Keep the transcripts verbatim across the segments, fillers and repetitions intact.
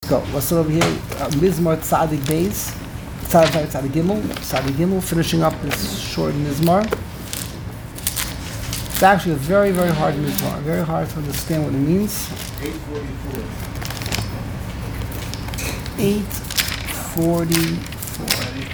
Go. Let's start over here. Uh, Mizmor Tzadik Beis. Tzadik Tzadik Gimel. Tzadik Gimel. Finishing up this short Mizmor. It's actually a very, very hard Mizmor. Very hard to understand what it means. eight forty-four. eight forty-four.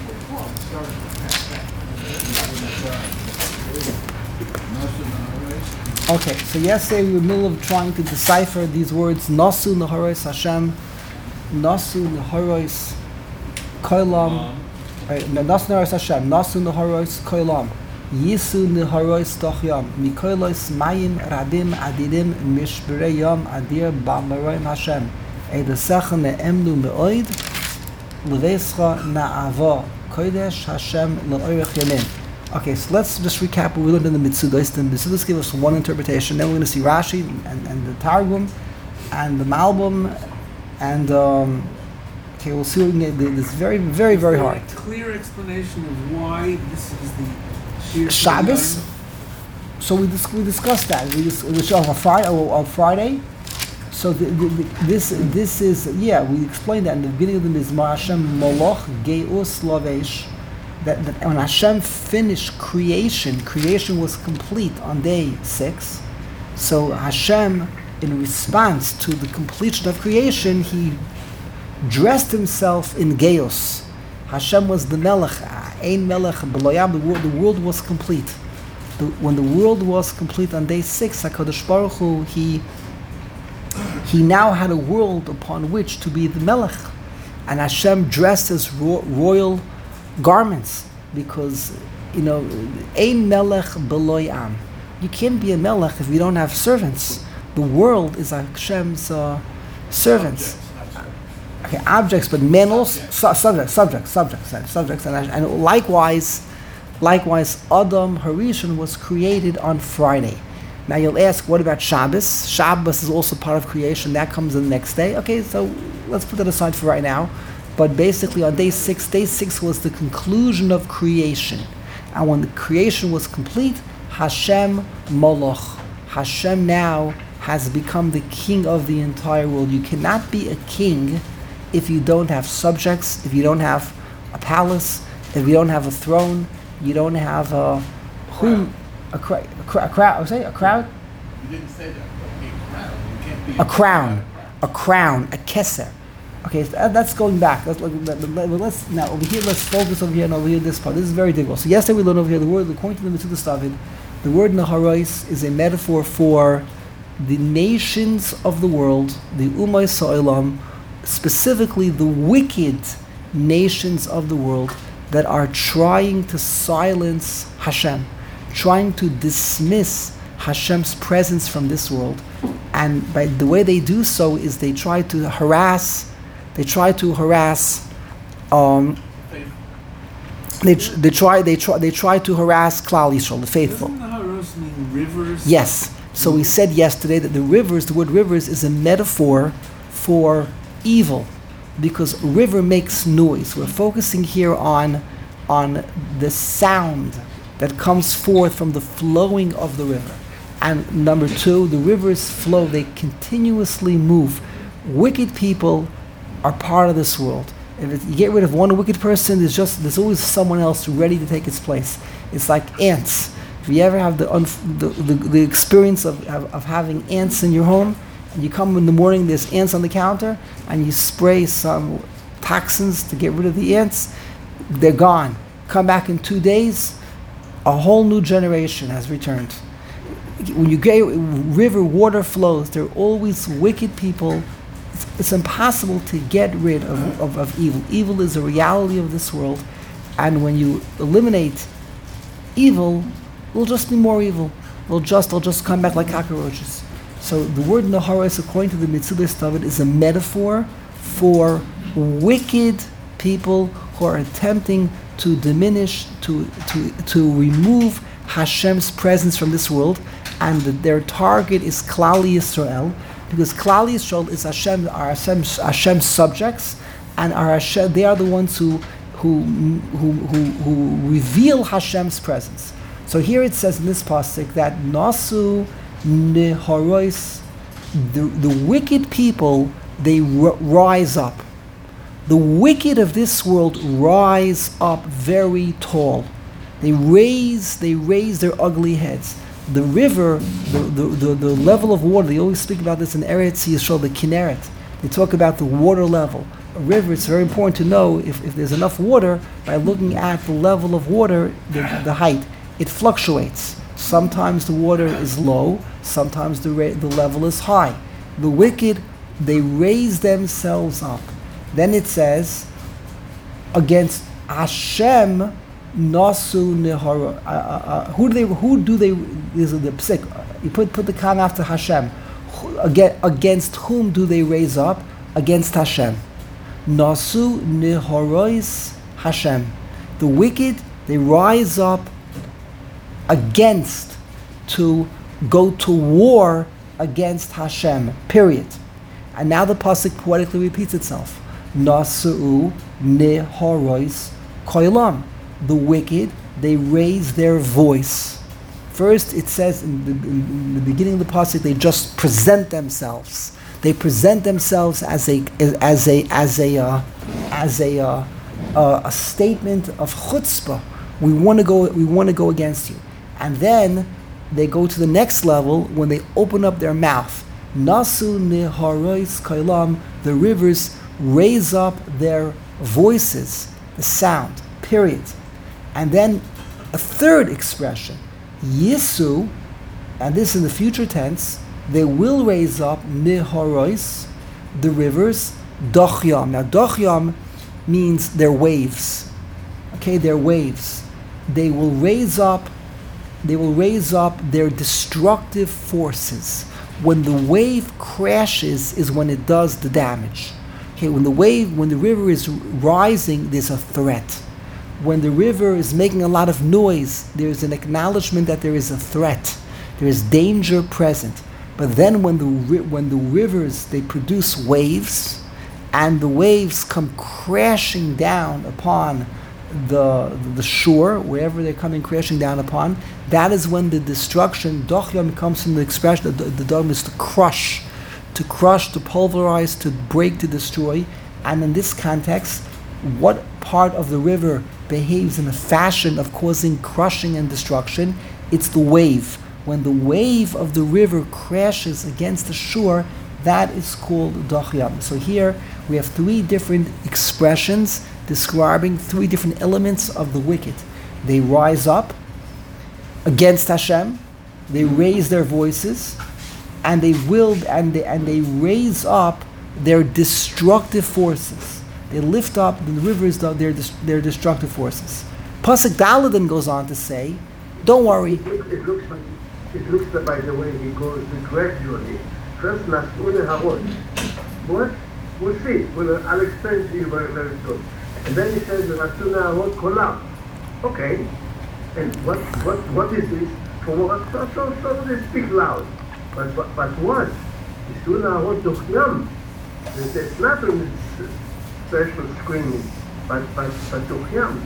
Okay, so yesterday we were in the middle of trying to decipher these words Nasu Neharos Hashem, Nasu Neharos Koilam, Nasu Neharos Hashem, Nasu Neharos Koilam, Yisu Neharos Dochyam, Mikoilos Mayim Radim Adidim Mishbirei Yom Adir Bamaroim Hashem, Eidasecha Ne'emnu Me'oid, Levescha Na'ava Kodesh Hashem Le'orech Yamin. Okay, so let's just recap what we learned in the Mitzudos. The Mitzudos give us one interpretation. Then we're going to see Rashi and, and the Targum and the Malbim, and um, okay, we'll see what we can get. This very, very, very hard. A clear explanation of why this is the Shir Shabbos. So we dis- we discussed that. We dis- we saw on Friday. On Friday. So the, the, the, this this is yeah. We explained that in the beginning of the Mizmor. Hashem Moloch Geus Lavesh. That, that when Hashem finished creation, creation was complete on day six. So Hashem, in response to the completion of creation, he dressed himself in Geos. Hashem was the Melech, Ein Melech B'loyam. The world, the world was complete. The, when the world was complete on day six, HaKadosh Baruch Hu, he he now had a world upon which to be the Melech, and Hashem dressed as ro- royal garments, because you know, ein melech beloy am. You can't be a melech if you don't have servants. The world is Hashem's uh, servants. Okay, objects, but men also su- subjects, subjects, subjects, subjects, and, and likewise, likewise, Adam Harishon was created on Friday. Now you'll ask, what about Shabbos? Shabbos is also part of creation. That comes the next day. Okay, so let's put that aside for right now. But basically on day six, day six was the conclusion of creation. And when the creation was complete, Hashem Moloch, Hashem now has become the king of the entire world. You cannot be a king if you don't have subjects, if you don't have a palace, if you don't have a throne, you don't have a whom a crowd, a, cra- a crowd, say a crowd? You didn't say that. A crown. You can't be a crown, a crown, a keser. Okay, so that's going back. Let's, let's now over here. Let's focus over here and over here. This part. This is very difficult. So yesterday we learned over here the word, according to the Mitzudos David, the word Neharos is a metaphor for the nations of the world, the Umay Sa'olam, specifically the wicked nations of the world that are trying to silence Hashem, trying to dismiss Hashem's presence from this world, and by the way they do so is they try to harass. They try to harass. Um, they they try they try they try to harass Klal Yisrael, the faithful. Doesn't Neharos mean rivers? Yes. So we said yesterday that the rivers, the word rivers, is a metaphor for evil, because river makes noise. We're focusing here on on the sound that comes forth from the flowing of the river. And number two, the rivers flow; they continuously move. Wicked people are part of this world. If it, you get rid of one wicked person, there's just there's always someone else ready to take its place. It's like ants. If you ever have the unf- the, the, the experience of, of of having ants in your home, and you come in the morning, there's ants on the counter, and you spray some toxins to get rid of the ants, they're gone. Come back in two days, a whole new generation has returned. When you get river water flows, there are always wicked people. It's, it's impossible to get rid of, of, of evil. Evil is a reality of this world, and when you eliminate evil, it'll just be more evil. It'll just, it'll just come back like cockroaches. So the word Neharos, according to the Mitzudos David, is a metaphor for wicked people who are attempting to diminish, to to to remove Hashem's presence from this world, and the, their target is Klal Yisrael, because Klal Yisrael is Hashem, are Hashem's, Hashem's subjects, and are Hashem, they are the ones who who who who, who reveal Hashem's presence. So here it says in this pasuk that Nasu Neharos, the the wicked people they r- rise up. The wicked of this world rise up very tall. They raise, they raise their ugly heads. The river, the, the, the, the level of water, they always speak about this in Eretz Yisrael, the Kinneret. They talk about the water level. A river, it's very important to know if, if there's enough water by looking at the level of water, the, the height. It fluctuates. Sometimes the water is low, sometimes the, ra- the level is high. The wicked, they raise themselves up. Then it says, against Hashem, Nasu Nehara. Uh, uh, uh, who do they? Who do they? This is the psik. You put put the kan after Hashem. Who, against, against whom do they raise up? Against Hashem. Nasu Neharois Hashem. The wicked, they rise up against, to go to war against Hashem. Period. And now the pasuk poetically repeats itself. Nasu Neharois Koilam. The wicked, they raise their voice. First, it says in the, in the beginning of the pasuk, they just present themselves. They present themselves as a as a as a uh, as a uh, uh, a statement of chutzpah. We want to go. We want to go against you. And then they go to the next level when they open up their mouth. Nasu neharois kailam. The rivers raise up their voices, the sound. Period. And then a third expression, Yisu, and this in the future tense, they will raise up Neharois, the rivers, Dochyam. Now Dochyam means they're waves. Okay, they're waves. They will raise up, they will raise up their destructive forces. When the wave crashes is when it does the damage. Okay, when the wave, when the river is rising, there's a threat. When the river is making a lot of noise, there's an acknowledgement that there is a threat. There is danger present. But then when the when the rivers, they produce waves, and the waves come crashing down upon the the shore, wherever they're coming crashing down upon, that is when the destruction, Dochyam, comes from the expression, the, the dogma is to crush, to crush, to pulverize, to break, to destroy. And in this context, what part of the river behaves in a fashion of causing crushing and destruction? It's the wave. When the wave of the river crashes against the shore, that is called Dochyam. So here we have three different expressions describing three different elements of the wicked. They rise up against Hashem, they raise their voices, and they will and they and they raise up their destructive forces. They lift up the rivers, their their destructive forces. Pasuk Dalet then goes on to say, "Don't worry." It, look, it looks like it looks like, by the way, he goes gradually. First, Nasune Harod. What? We'll see. We'll, I'll explain to you very, very soon. And then he says, Nasune Harod Kolam. Okay. And what what what is this? For what? So, so, so they speak loud. But but, but what? Nasune Harod Dochyam. It's not a special screaming, but but but Dochyam.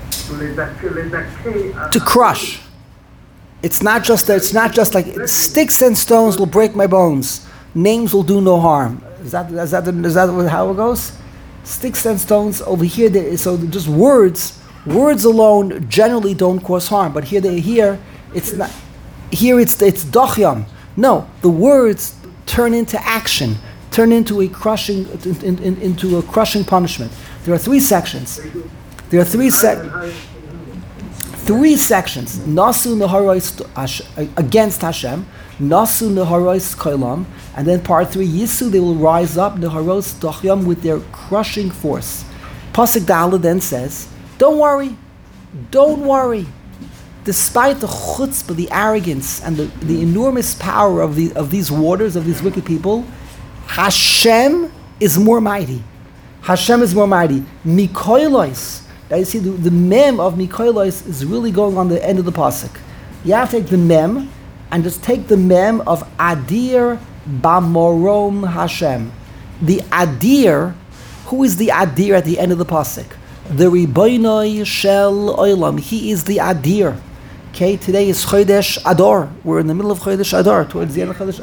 To crush. It's not just that. It's not just like sticks and stones will break my bones. Names will do no harm. Is that is that is that how it goes? Sticks and stones over here. They, so just words. Words alone generally don't cause harm. But here they here it's not. Here it's it's dochyam. No, the words turn into action. Turn into a crushing in, in, into a crushing punishment. There are three sections. There are three sec. Three sections. Nasu neharois against Hashem, Nasu neharois kolam, and then part three. Yisu, they will rise up neharos dochyam with their crushing force. Pasuk Dalet then says, "Don't worry, don't worry." Despite the chutzpah, the arrogance, and the, the enormous power of the of these waters, of these wicked people, Hashem is more mighty. Hashem is more mighty. Mikoilos. Now you see the, the mem of Mikoilos is really going on the end of the pasuk. You have to take the mem and just take the mem of Adir Bamorom Hashem. The Adir, who is the Adir at the end of the pasuk? The Riboinoi Shel Olam. He is the Adir. Okay, today is Chodesh Adar. We're in the middle of Chodesh Adar, towards the end of Chodesh.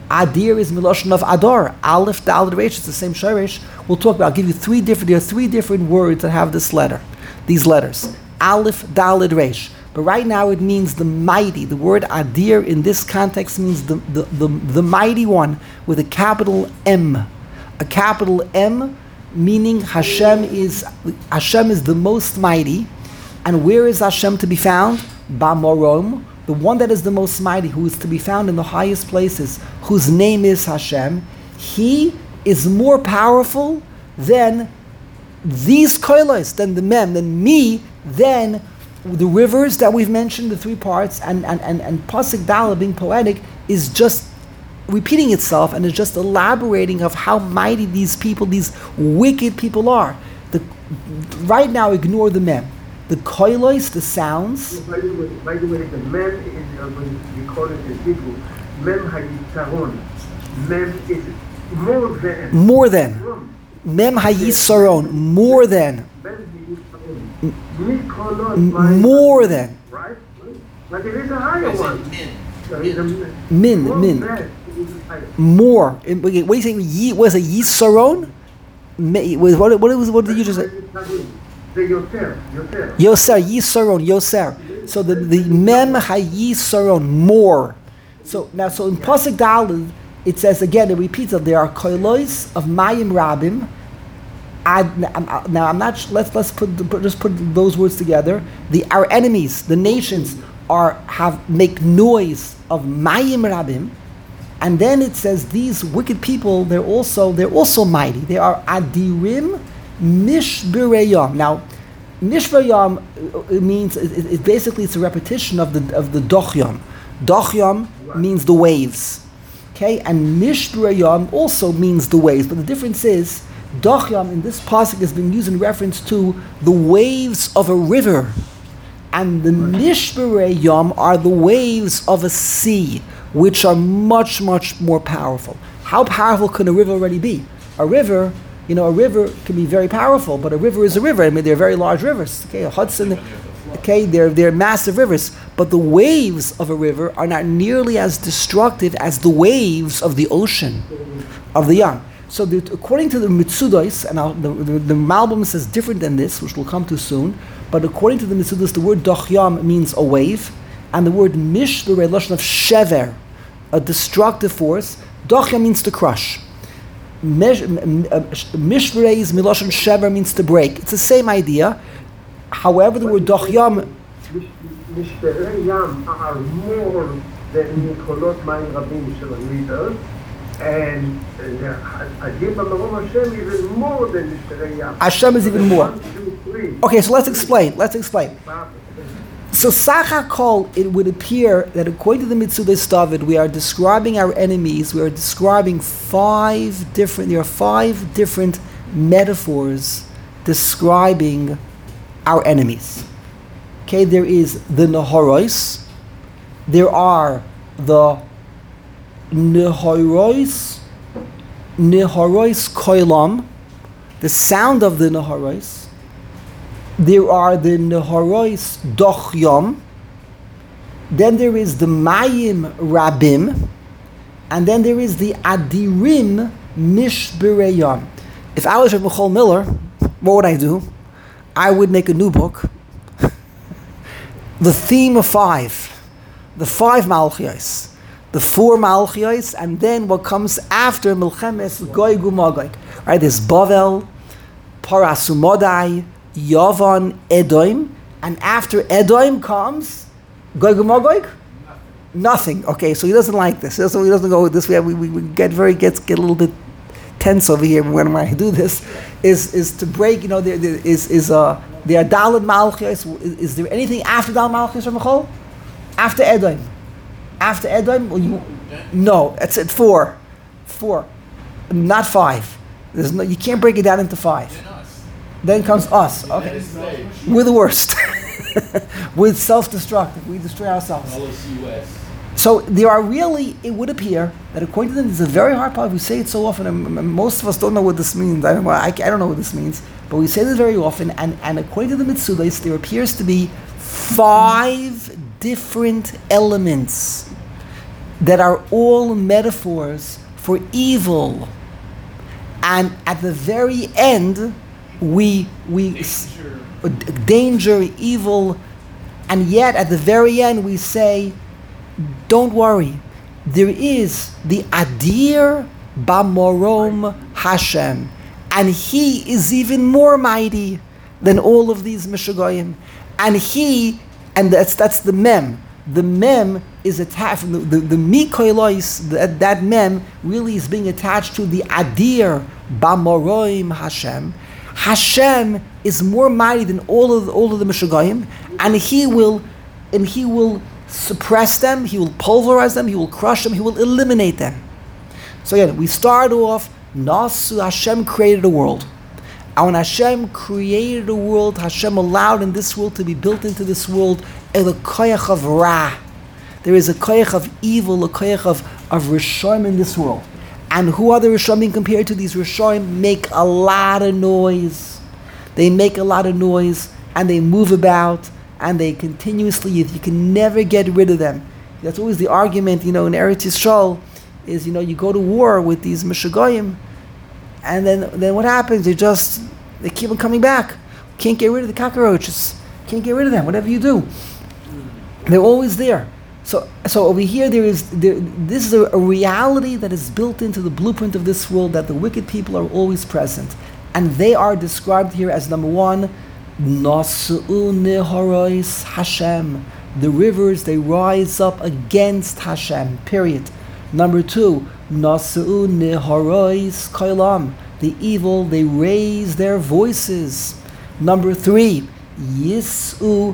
Adir is Miloshan of Adar. Aleph, Dalet, Resh, it's the same Shirish. We'll talk about, I'll give you three different, there are three different words that have this letter, these letters. Aleph, Dalet, Resh. But right now it means the mighty. The word Adir in this context means the, the, the, the mighty one with a capital M. A capital M meaning Hashem is Hashem is the most mighty. And where is Hashem to be found? Ba'morom, the one that is the most mighty, who is to be found in the highest places, whose name is Hashem. He is more powerful than these koilos, than the mem, than me, than the rivers that we've mentioned, the three parts, and and and, and Pasuk Dala being poetic is just repeating itself and is just elaborating of how mighty these people, these wicked people are. The, right now, ignore the mem. The koilos, the sounds. By the way, by the way, the mem is uh, when we call it in Hebrew, mem hayitzaron. Mem is more than. More than. Mem hayisaron. More than. More than. Right? But there is a higher one. Min. Min. Min. More. What are you saying? Ye, was it yisaron? What, what, what, what did you just say? The yoser. Yoser. Yoser. Yisaron. Yoser. So the, the mem hayisaron. More. So now, so in Pasuk Daled, it says again, it repeats that there are koilos of mayim rabim. Now I'm not. Let's let's put, put just put those words together. The our enemies, the nations, are have make noise of mayim rabim, and then it says these wicked people. They're also they're also mighty. They are adirim mishbereyam. Now, mishbereyam it means it, it basically it's a repetition of the of the dochyam. Dochyam means the waves. Okay, and mishbereyam also means the waves, but the difference is. Dochyam in this pasuk has been used in reference to the waves of a river, and the Nishberei Yam are the waves of a sea, which are much, much more powerful. How powerful can a river already be? A river, you know, a river can be very powerful, but a river is a river. I mean, they're very large rivers. Okay, a Hudson, okay, they're they're massive rivers, but the waves of a river are not nearly as destructive as the waves of the ocean, of the Yam. So the, according to the Mitzudos, and I'll, the, the, the Malbim says different than this, which we'll come to soon, but according to the Mitzudos, the word Dochyam means a wave, and the word Mish, the relation of Shever, a destructive force. Dochyam means to crush. Mishvrei is Miloshan Shever means to break. It's the same idea. However, the word Dochyam... Mishvrei Yam are more than Nikolot Mayim Rabim Shel Liters. And Adim B'Marom Hashem is even more than Mishterei Yam. Hashem is even more. One, two, three. Okay, so let's explain. Let's explain. So Sacha Kol, it would appear that according to the Mitzudos David, we are describing our enemies. We are describing five different. There are five different metaphors describing our enemies. Okay, there is the Nehoros. There are the Nehoros, Nehoros Koilam, the sound of the Nehoros. There are the Nehoros Dochyam. Then there is the Mayim Rabim. And then there is the Adirim Mishbereyam. If I was Rabbi Michal Miller, what would I do? I would make a new book. The theme of five. The five Malchios. The four Malchios, and then what comes after Milchemes Gog Umagog. Right, there's Bavel, Parasumodai, Yavan, Edom, and after Edom comes Gog Umagog? Nothing. Okay, so he doesn't like this. So he doesn't go with this way. We, we, we get very gets get a little bit tense over here when I do this. Is is to break? You know, there, there is is uh there are Daled Malchios. Is, is there anything after Daled Malchios or Michal? After Edom? After Edom, well, you, no, that's it. Four, four, not five. There's no, you can't break it down into five. Then comes us. Okay, we're the worst. We're self-destructive. We destroy ourselves. So there are really, it would appear that according to them, it's a very hard part. We say it so often, and most of us don't know what this means. I don't know. I, I don't know what this means, but we say this very often. And, and according to the Mitzudos, there appears to be five different elements that are all metaphors for evil. And at the very end, we we Danger. uh, danger, evil, and yet at the very end we say, don't worry, there is the Adir Bamorom Hashem, and he is even more mighty than all of these Mishagoyim. And he, and that's that's the Mem. The Mem is attached, the, the, the Mikoilois, that, that Mem really is being attached to the Adir Bamorim Hashem. Hashem is more mighty than all of the, all of the Mishagoyim, and he will, and he will suppress them, he will pulverize them, he will crush them, he will eliminate them. So again, we start off, Nasu, Hashem created a world. And when Hashem created a world, Hashem allowed in this world to be built into this world a koyach of Ra. There is a koyach of evil, a koyach of, of Rishonim in this world. And who are the Rishonim being compared to? These Rishonim make a lot of noise. They make a lot of noise, and they move about, and they continuously, you can never get rid of them. That's always the argument, you know, in Eretz Yisrael, is, you know, you go to war with these Mishagoyim, and then, then what happens? They just, they keep on coming back. Can't get rid of the cockroaches. Can't get rid of them, whatever you do. They're always there. So, so over here, there is there, this is a, a reality that is built into the blueprint of this world, that the wicked people are always present. And they are described here as, number one, Nasu'u Nehorois Hashem. The rivers, they rise up against Hashem, period. Number two, Nasu'u Nehorois Koilam. The evil, they raise their voices. Number three, Yis'u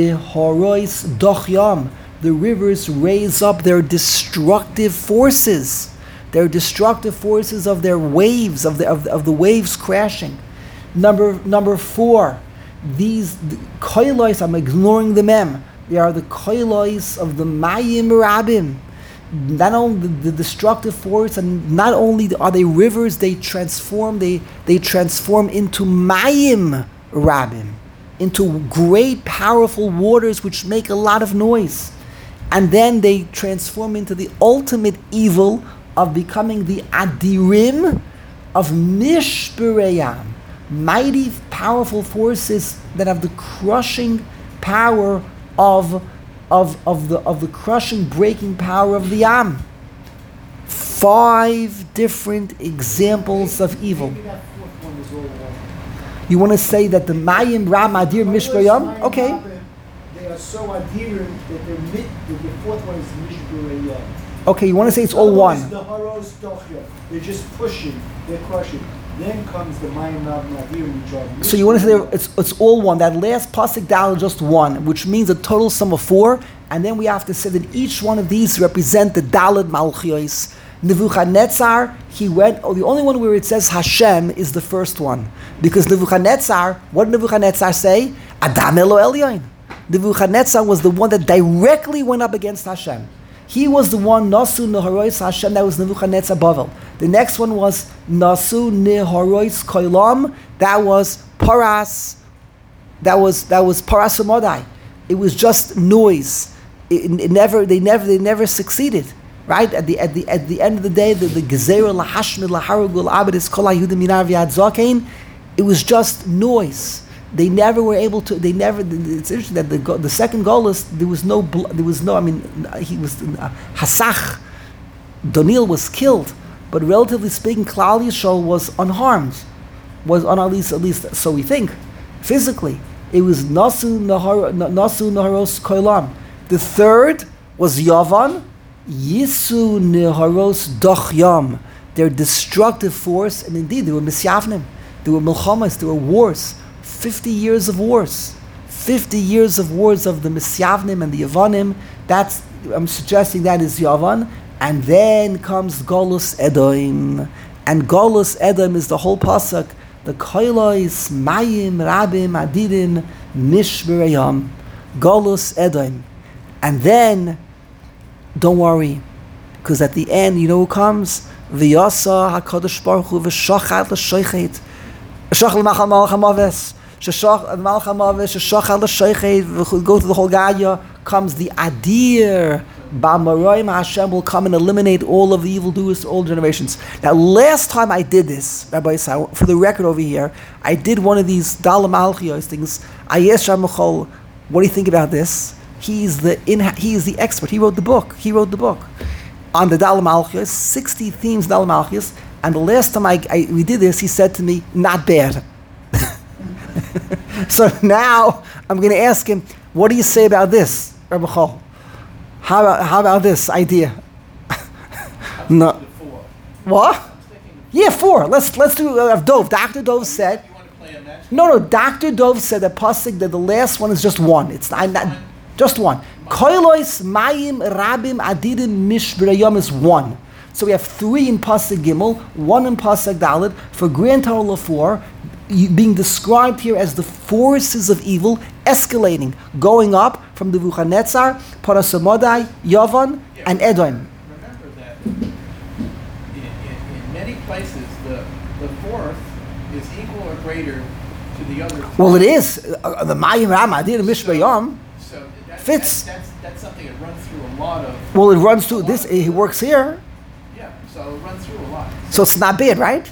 Nehorois Dochyam. The rivers raise up their destructive forces. Their destructive forces of their waves, of the, of the, of the waves crashing. Number, number four, these koilos, I'm ignoring the mem, they are the koilos of the Mayim Rabim. Not only the, the destructive force, and not only are they rivers, they transform, they, they transform into Mayim Rabim, into great powerful waters which make a lot of noise. And then they transform into the ultimate evil of becoming the Adirim of Mishbereyam, mighty, powerful forces that have the crushing power of, of, of, the, of the crushing, breaking power of the Am. Five different examples of evil. Maybe that fourth one is all wrong. You want to say that the Mayim, Ram, Adir, Mishbereyam? Okay. They are so adherent that the mid, the fourth one is Mishbereyam. Okay, you want to say it's all one. The Haros Dochya. They're just pushing, they're crushing. Then comes the Mayim Rav Nadir, which are. So you want to say that it's it's all one. That last pasuk down is just one, which means a total sum of four. And then we have to say that each one of these represent the Daled Malchios. Nebuchadnezzar, he went. Oh, the only one where it says Hashem is the first one, because Nebuchadnezzar. What did Nebuchadnezzar say? Adam Elo Elyon. Nebuchadnezzar was the one that directly went up against Hashem. He was the one, Nasu Nehorois Hashem, that was Nebuchadnezzar Bavel. The next one was Nasu Nehorois Koilam, that was Paras, that was that was Paras Umodai. It was just noise. It, it never, they never, they never succeeded. Right at the at the at the end of the day, the the Gezerah Lahashmid Laharugul Abedis Kol Hayudim Minar V'Yad Zakein, it was just noise. They never were able to. They never. It's interesting that the the second Golus, there was no. There was no. I mean, he was uh, Hasach. Doniel was killed, but relatively speaking, Klal Yisrael was unharmed. Was on at least at least so we think. Physically, it was Nasu Nahar Nasu Naharos Koilam. The third was Yavan, Yisu Neharos Dochyam. Their destructive force, and indeed there were Misyavnim, there were Milchamas, there were wars. Fifty years of wars, fifty years of wars of the Misyavnim and the Yavanim. That's, I'm suggesting that is Yavan, and then comes Golus Edom, and Golus Edom is the whole pasuk. The Koilos Mayim Rabim Adidim Mishbereyam, Golus Edom, and then don't worry, because at the end, you know who comes? V'yasa Hakadosh Baruch Hu v'shachat l'shoichet. Sheshach Malach HaMavet, Sheshach Al Shechet, go through the whole Gaia, comes the Adir. Ba'amaroim Hashem will come and eliminate all of the evildoers, all generations. Now, last time I did this, Rabbi Yisrael, for the record over here, I did one of these Dalam Alchios things. I asked Ramachol, what do you think about this? He's the in, he is the expert. He wrote the book. He wrote the book on the Dalam Alchios, sixty themes Dalam Alchios. And the last time I, I we did this, he said to me, "Not bad." So now I'm going to ask him, what do you say about this, Rabbi Chol? How about, how about this idea? No. Four. What? Yeah, four. Let's let's do uh, Dove. Doctor Dove said. You want to play a match? No, no. Doctor Dove said that pasuk that the last one is just one. It's not, not just one. Koilois mayim rabim adidim mishbrayom is one. So we have three in pasuk Gimel, one in pasuk Dalet. For grand total of four, you, being described here as the forces of evil escalating, going up from the Nebuchadnezzar, Parasamodai, Yavan, Yeah, and Edom. Remember that in, in, in many places the the fourth is equal or greater to the other three. Well, it is uh, the Mayim Ram Adir Mishbayom. So that, Fits. That, that's that's something that runs through a lot of. Well, it runs through this. He works here, Yeah, so it runs through a lot. so it's not bad, right?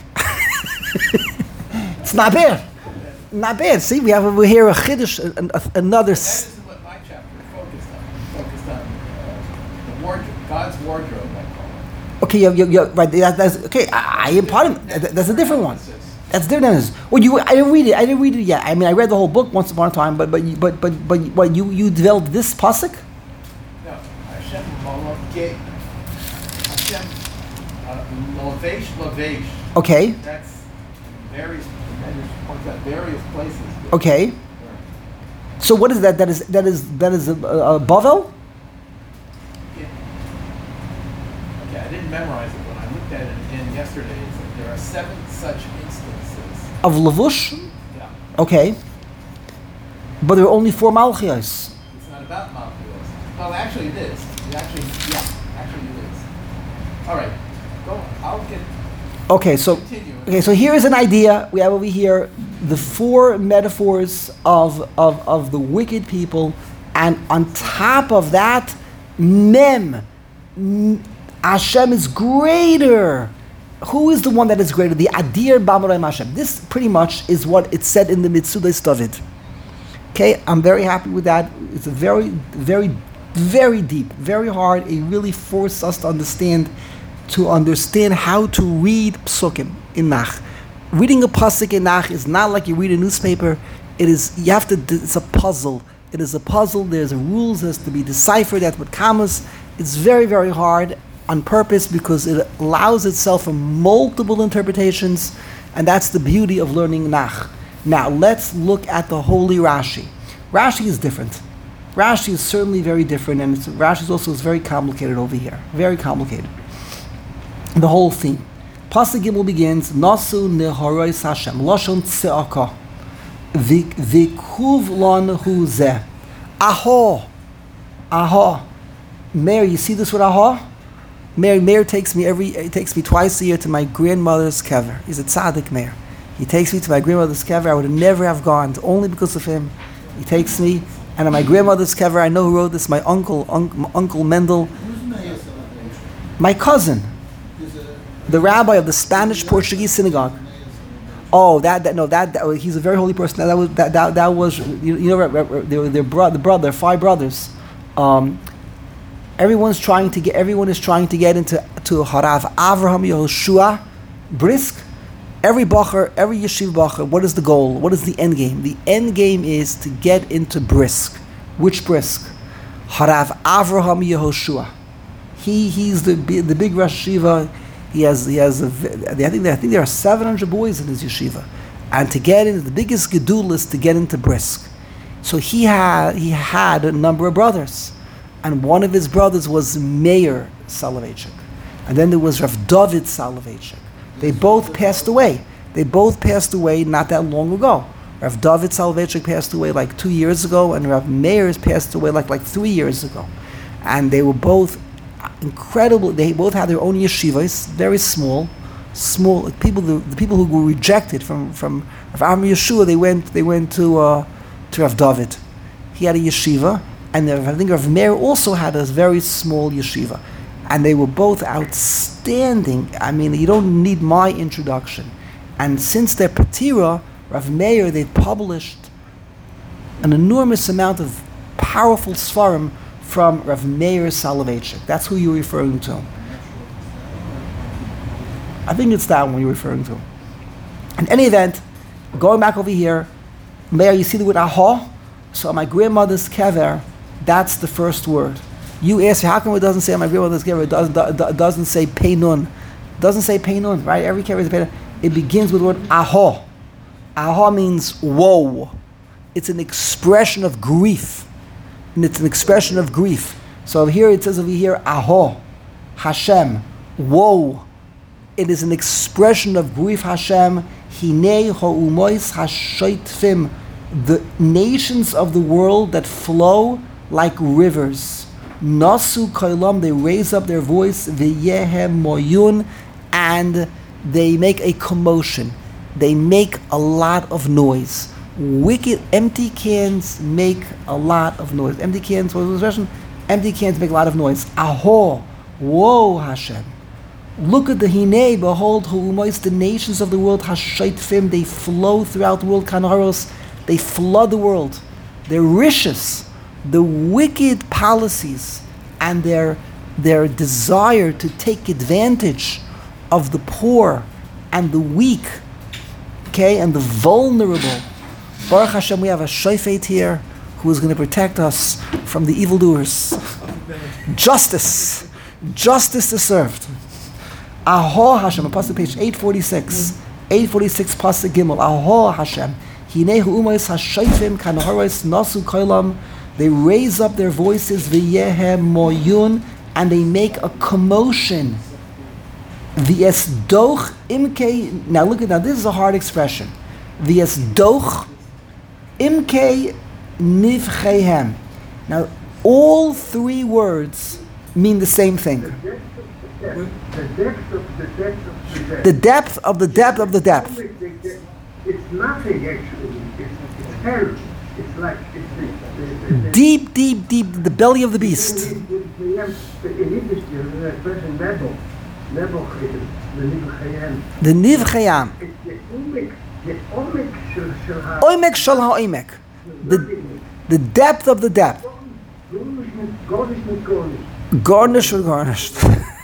It's not bad. Not bad. See, we have over here a chiddush, an- a- another. That s- isn't what my chapter focused on. It focused on uh, the wardrobe, God's wardrobe, I call it. Okay, you you you right. That, that's okay. I, I am part of it. That- That's a different one. That's different. Well, you, I didn't read it. I didn't read it yet. I mean, I read the whole book once upon a time, but but you- but but but what you you developed this pasuk? No, Hashem Malach Hashem uh, Lavesh Lavesh. Okay, That's various. Points out various places. okay. So what is that? That is that is that is a, a, a Bavel? Yeah. Okay, I didn't memorize it, but I looked at it again yesterday. It's like there are seven such instances. Of Lavush? Yeah. Okay. But there are only four Malchios. It's not about Malchus. Well, actually it is. It actually, yeah, actually it is. All right, go. I'll get. Okay, so Continue. okay, so here is an idea. We have over here the four metaphors of of, of the wicked people, and on top of that, Mem, N- Hashem is greater. Who is the one that is greater? The Adir B'Amoraim Hashem. This pretty much is what it said in the Mitzudas David. Okay, I'm very happy with that. It's a very, very, very deep, very hard. It really forced us to understand, to understand how to read psukim in Nach. Reading a pasuk in Nach is not like you read a newspaper. It is, you have to, it's a puzzle. It is a puzzle. There's rules that has to be deciphered at with commas. It's very, very hard on purpose because it allows itself for multiple interpretations, and that's the beauty of learning Nach. Now, let's look at the Holy Rashi. Rashi is different. Rashi is certainly very different, and it's, Rashi is also is very complicated over here. Very complicated. The whole theme. Pasuk Gimel begins, Nasu neharois Hashem, Lashon tze'aka, v'kuv lon hu zeh. Aha. Aha. Mary, you see this with aha? Mary, Meir takes me every, it takes me twice a year to my grandmother's kever. He's a tzaddik Meir. He takes me to my grandmother's kever. I would never have gone, only because of him. He takes me, and at my grandmother's kever, I know who wrote this, my uncle, un- Uncle Mendel, my cousin, the rabbi of the Spanish Portuguese synagogue. Oh, that, that no, that, that he's a very holy person. That, that was that, that, that was you, you know they were their bro, the brother, five brothers. Um, everyone's trying to get. Everyone is trying to get into to Harav Avraham Yehoshua Brisk. Every bacher, every yeshiva bacher. What is the goal? What is the end game? The end game is to get into Brisk. Which Brisk? Harav Avraham Yehoshua. He he's the the big Rosh Yeshiva. He has he has a, I think I think there are seven hundred boys in his yeshiva, and to get into the biggest gedul is to get into Brisk. So he had he had a number of brothers, and one of his brothers was Meir Soloveitchik, and then there was Rav David Soloveitchik. They both passed away. They both passed away not that long ago. Rav David Soloveitchik passed away like two years ago, and Rav Meir passed away like like three years ago, and they were both incredible. They both had their own yeshivas, very small, small like people. The, the people who were rejected from from Rav Am Yeshua, they went they went to uh, to Rav David. He had a yeshiva, and I think Rav Meir also had a very small yeshiva, and they were both outstanding. I mean, you don't need my introduction. And since their patira, Rav Meir, they published an enormous amount of powerful svarim from Rav Meir Soloveitchik. That's who you're referring to. I think it's that one you're referring to. In any event, going back over here, Meir, you see the word aha? So on my grandmother's kever, that's the first word. You ask me, how come it doesn't say on my grandmother's kever, it doesn't, it doesn't say peinun? It doesn't say peinun, right? Every kever is a peinun. It begins with the word aha. Aha means woe. It's an expression of grief. And it's an expression of grief. So here it says over here, aha, Hashem, woe. It is an expression of grief, Hashem. Hinei ha'umois hashoitfim, the nations of the world that flow like rivers. Nasu koilam, they raise up their voice, v'yehem moyun, and they make a commotion. They make a lot of noise. Wicked, empty cans make a lot of noise. Empty cans, what was the expression? Empty cans make a lot of noise. Aho, woe, Hashem. Look at the Hinei, behold, Hu'umois, the nations of the world, Hashaitfim, they flow throughout the world, Kanaros, they flood the world. They're rishis, the wicked policies, and their, their desire to take advantage of the poor and the weak, okay, and the vulnerable. Baruch Hashem, we have a shofet here who is going to protect us from the evildoers. Justice. Justice is served. Aho Hashem, Apostle page eight forty-six. eight forty-six, Pasuk Gimel. Aho Hashem. Hinei hu'umois hashayfim kanahoros nasu koilam. They raise up their voices, v'yehem moyun, and they make a commotion. V'yesdoch imke. Now look at that. This is a hard expression. V'yesdoch imke nivchehem. Now all three words mean the same thing. The depth of the depth of the depth. The depth of the depth. It's nothing actually. It's, it's hell. It's like it's the, the, the, Deep, deep, deep, the belly of the beast. In English, there's an expression nebo. Nebo, the nivchayim. The nivchayam. It's the omek, the omek shel shel ha. Oimek shal ha'oimek. The, the depth of the depth. Garnish mit garnish. Garnished or garnished.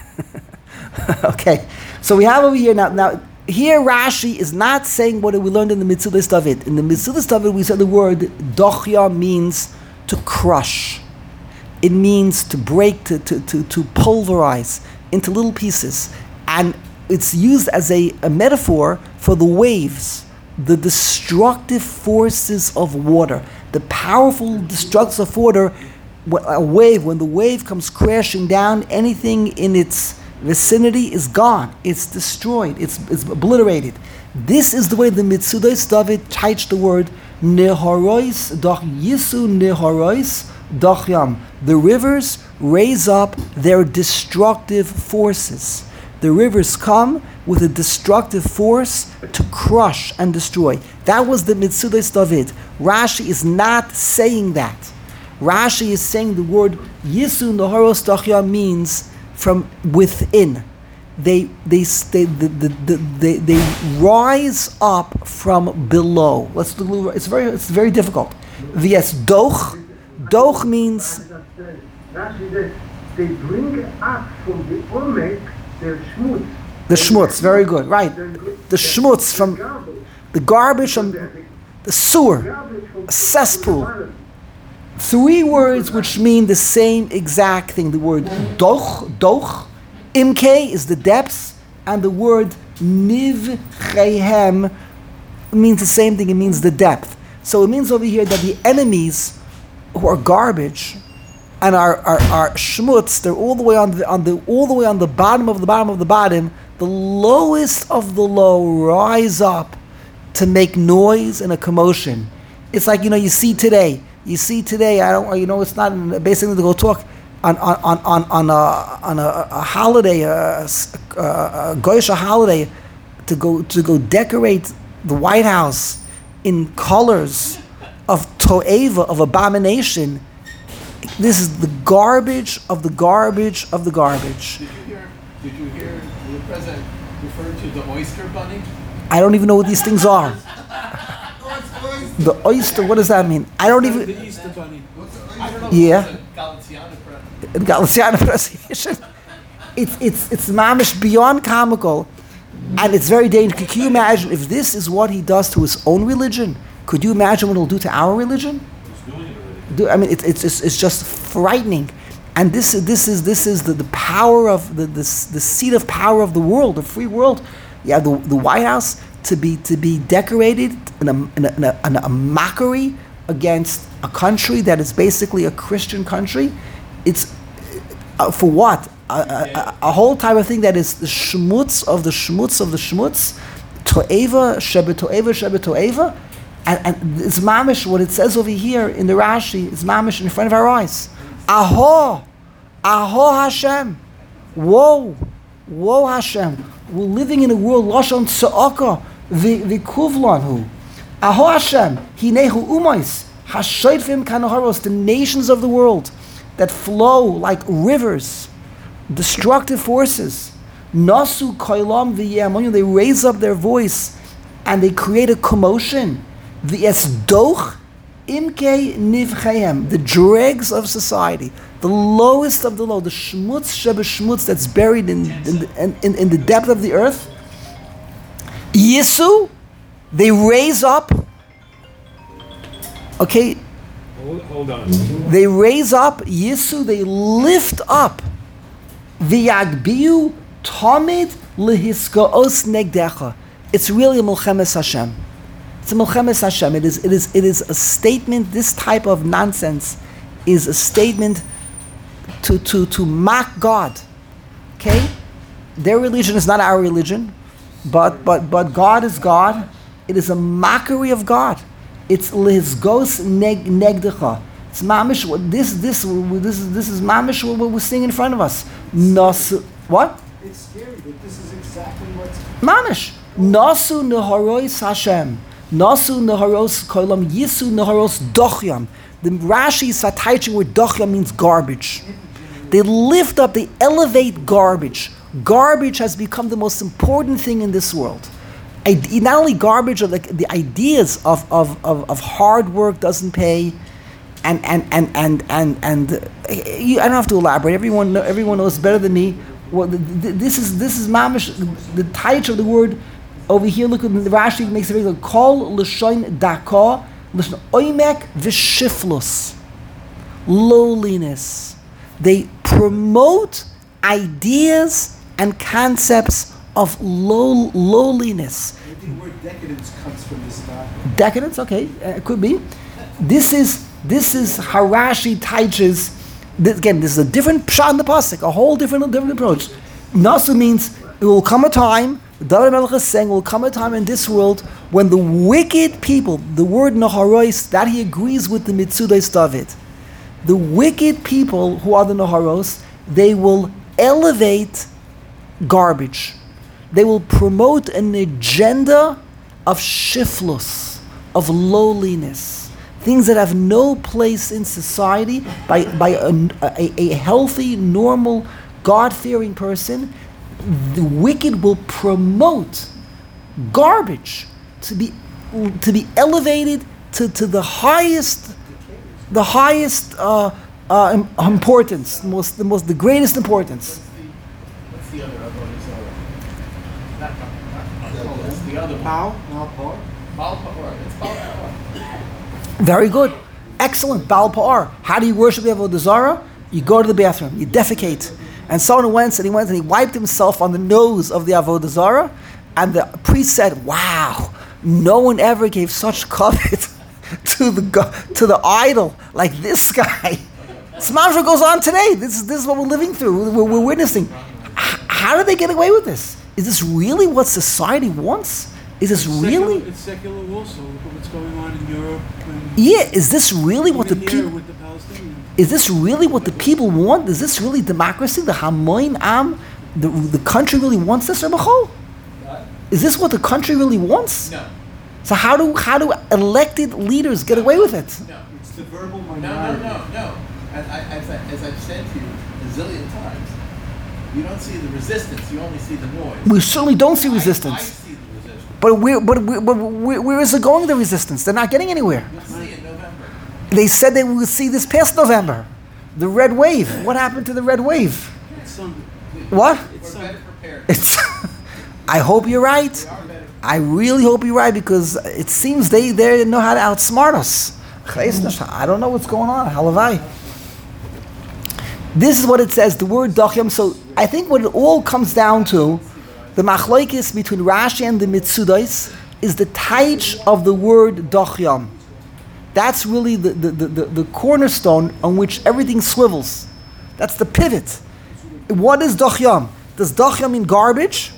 Okay, so we have over here now. Now here Rashi is not saying what we learned in the Metzudas David. In the Metzudas David, we said the word dochya means to crush. It means to break, to to to, to pulverize into little pieces, and it's used as a, a metaphor for the waves, the destructive forces of water, the powerful destructions of water. A wave, when the wave comes crashing down, anything in its vicinity is gone. It's destroyed. It's, it's obliterated. This is the way the Metzudas David touched the word Neharois doch Yisu Neharois doch Yam. The rivers raise up their destructive forces. The rivers come with a destructive force to crush and destroy. That was the Metzudas David. Rashi is not saying that. Rashi is saying the word Yisu Neharos doch Yam means from within. They they they, the, the, the, they they rise up from below. Let's do it's very it's very difficult. Yes, doch. Doch means Rashi says they bring up from the omek their schmutz. The schmutz, very good, right? The schmutz from the garbage from the sewer, a cesspool. Three words which mean the same exact thing. The word doch, doch, imke is the depths, and the word nivchehem means the same thing. It means the depth. So it means over here that the enemies who are garbage and are are, are schmutz, they're all the way on the on the all the way on the bottom of the bottom of the bottom. The lowest of the low rise up to make noise and a commotion. It's like, you know, you see today. You see today, I don't, you know, it's not basically to go talk on on on on a on a, a holiday, a, a, a goyish holiday. to go to go decorate the White House in colors of to'eva, of abomination. This is the garbage of the garbage of the garbage. Did you hear? Did you hear the president refer to the oyster bunny? I don't even know what these things are. The oyster, what does that mean? I don't even. The Easter Bunny. I don't know. Yeah. If it was a Galaziano pre- In Galician pronunciation. It's it's it's mamish beyond comical, and it's very dangerous. Could you imagine if this is what he does to his own religion? Could you imagine what he'll do to our religion? Do, I mean, it, it's it's it's just frightening, and this is this is this is the, the power of the, the the seat of power of the world, the free world. You have the the White House to be to be decorated in a in a, in a, in a mockery against a country that is basically a Christian country. It's uh, for what? A, a, a whole type of thing that is the shmutz of the shmutz of the shmutz, to'eva, shebe to'eva, shebe to'eva, and, and it's mamish, what it says over here in the Rashi, it's mamish in front of our eyes. Aho, aho Hashem, whoa, whoa Hashem, we're living in a world, lashon tza'aka, v'kuvlan hu, aho Hashem, hinehu umais, hashoifim kanoharos, the nations of the world that flow like rivers, destructive forces, nasu koilam v'yamonu, they raise up their voice and they create a commotion. V'esdoch imke nivchehem, the dregs of society, the lowest of the low, the shmutz shebe shmutz that's buried in in, the, in in the depth of the earth. Yisu, they raise up. Okay, Hold, hold on. they raise up. Yisu, they lift up. V'yagbiu tamid lehiskaos negdecha. It's really a Milchemes Hashem. It's a Milchemes Hashem. It is, it is, it is a statement. This type of nonsense is a statement to to to mock God. Okay, their religion is not our religion, but but but God is God. It is a mockery of God. It's lehiskaos neg negdecha. It's mamish. This this this is this is mamish. What we're seeing in front of us. Nas what? It's scary, but this is exactly what's Mamish. Nasu neharos Hashem. Nasu neharos kolam yisu neharos dochyam. The Rashi is teaching where dochyam means garbage. They lift up, they elevate garbage. Garbage has become the most important thing in this world. I, not only garbage, of like the ideas of, of, of, of hard work doesn't pay, and and and and and and uh, you, I don't have to elaborate. Everyone know, everyone knows better than me. Well, the, the, this is this is mamish. The taich of the word over here. Look at the Rashi makes it very clear. Kol l'shoin daka l'shoin oimek v'shiflus, lowliness. They promote ideas and concepts of low lowliness. I think the word decadence comes from this topic. Decadence, okay, uh, it could be. This is this is Harashi Taich's. This, again, this is a different pshat in the pasuk, a whole different different approach. Nasu means it will come a time. David Melech is saying, will come a time in this world when the wicked people, the word Naharos, that he agrees with the Mitzudas David. The wicked people who are the Naharos, they will elevate garbage. They will promote an agenda of shiflus, of lowliness, things that have no place in society. By by a, a, a healthy, normal, God-fearing person, the wicked will promote garbage to be to be elevated to, to the highest, the highest uh, uh, im- importance, the most the most the greatest importance. What's the other Avodah Zarah? Not not not Kol, it's the other How? Now, Paul? Baal Pa'or. It's Baal Pa'or. Very good. Excellent. Baal Pa'ar. How do you worship the Avodah Zarah? You go to the bathroom. You defecate. And someone went and he went and he wiped himself on the nose of the Avodah Zarah. And the priest said, wow, no one ever gave such covet to the go- to the idol like this guy. Smantra goes on today. This is, this is what we're living through. We're, we're witnessing. H- how did they get away with this? Is this really what society wants? Is this really? Secular, it's secular also. Look at what's going on in Europe. And Yeah, is this really what the even here people? with the Palestinians. Is this really what the people want? Is this really democracy? The Hamoin Am, the the country really wants this, or B'chol? Is this what the country really wants? No, So how do how do elected leaders get away with it? no. It's the verbal No, minority. no, no, no. As, I, as, I, as I've said to you a zillion times, you don't see the resistance, you only see the noise. We certainly don't see I- I, resistance. see the resistance. But where but, where, but where, where is it going? The resistance? They're not getting anywhere. You'll see in November. They said they would see this past November, the red wave. What happened to the red wave? It's Sunday. What? It's We're better Sunday. prepared. It's. I hope you're right. We are better. I really hope you're right because it seems they they know how to outsmart us. I don't know what's going on. Halavai. This is what it says. The word dachyam. So I think what it all comes down to, the machlokes between Rashi and the Mitzudos, is the taich of the word dachyam. That's really the, the, the, the, the cornerstone on which everything swivels. That's the pivot. What is dachyam? Does dachyam mean garbage?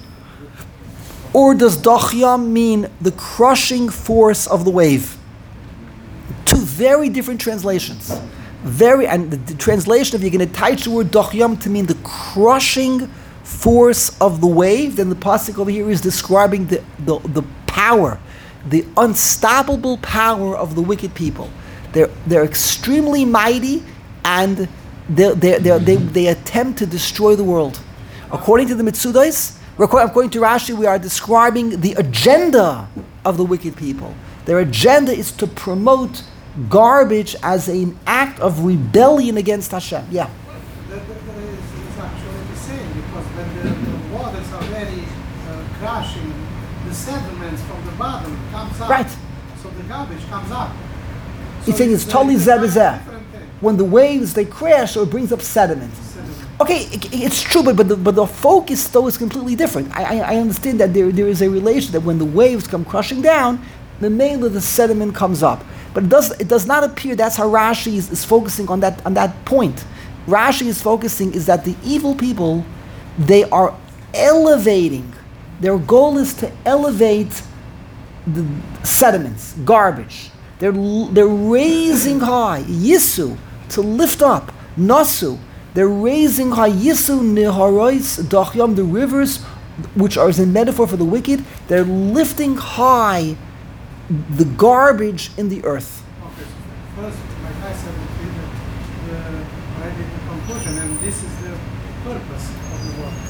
Or does dachyam mean the crushing force of the wave? Two very different translations. Very, and the, the translation, if you're going to touch the word dachyam to mean the crushing force of the wave, then the pasuk over here is describing the, the, the power, the unstoppable power of the wicked people. They're, they're extremely mighty and they they they they attempt to destroy the world. According to the Mitzudos, according to Rashi, we are describing the agenda of the wicked people. Their agenda is to promote garbage as an act of rebellion against Hashem. Yeah. That, that, that is, is actually the same because when the, the waters are very uh, crashing, the sediments from the bottom comes up. Right. So the garbage comes up. You think it's totally it's zeh a b'zeh. different thing. When the waves they crash, so it brings up sediment. Sediment. Okay, it, it's true, but but the, but the focus though is completely different. I, I I understand that there there is a relation that when the waves come crushing down, the main of the sediment comes up. But it does it does not appear that's how Rashi is, is focusing on that on that point. Rashi is focusing is that the evil people, they are elevating. Their goal is to elevate the sediments, garbage. They're they're raising high Yisu to lift up Nasu. They're raising high Yisu Niharois Dachyam, the rivers, which are as a metaphor for the wicked. They're lifting high the garbage in the earth. Okay, so first, like I said, we did the, the, I did the conclusion, and this is the purpose of the work.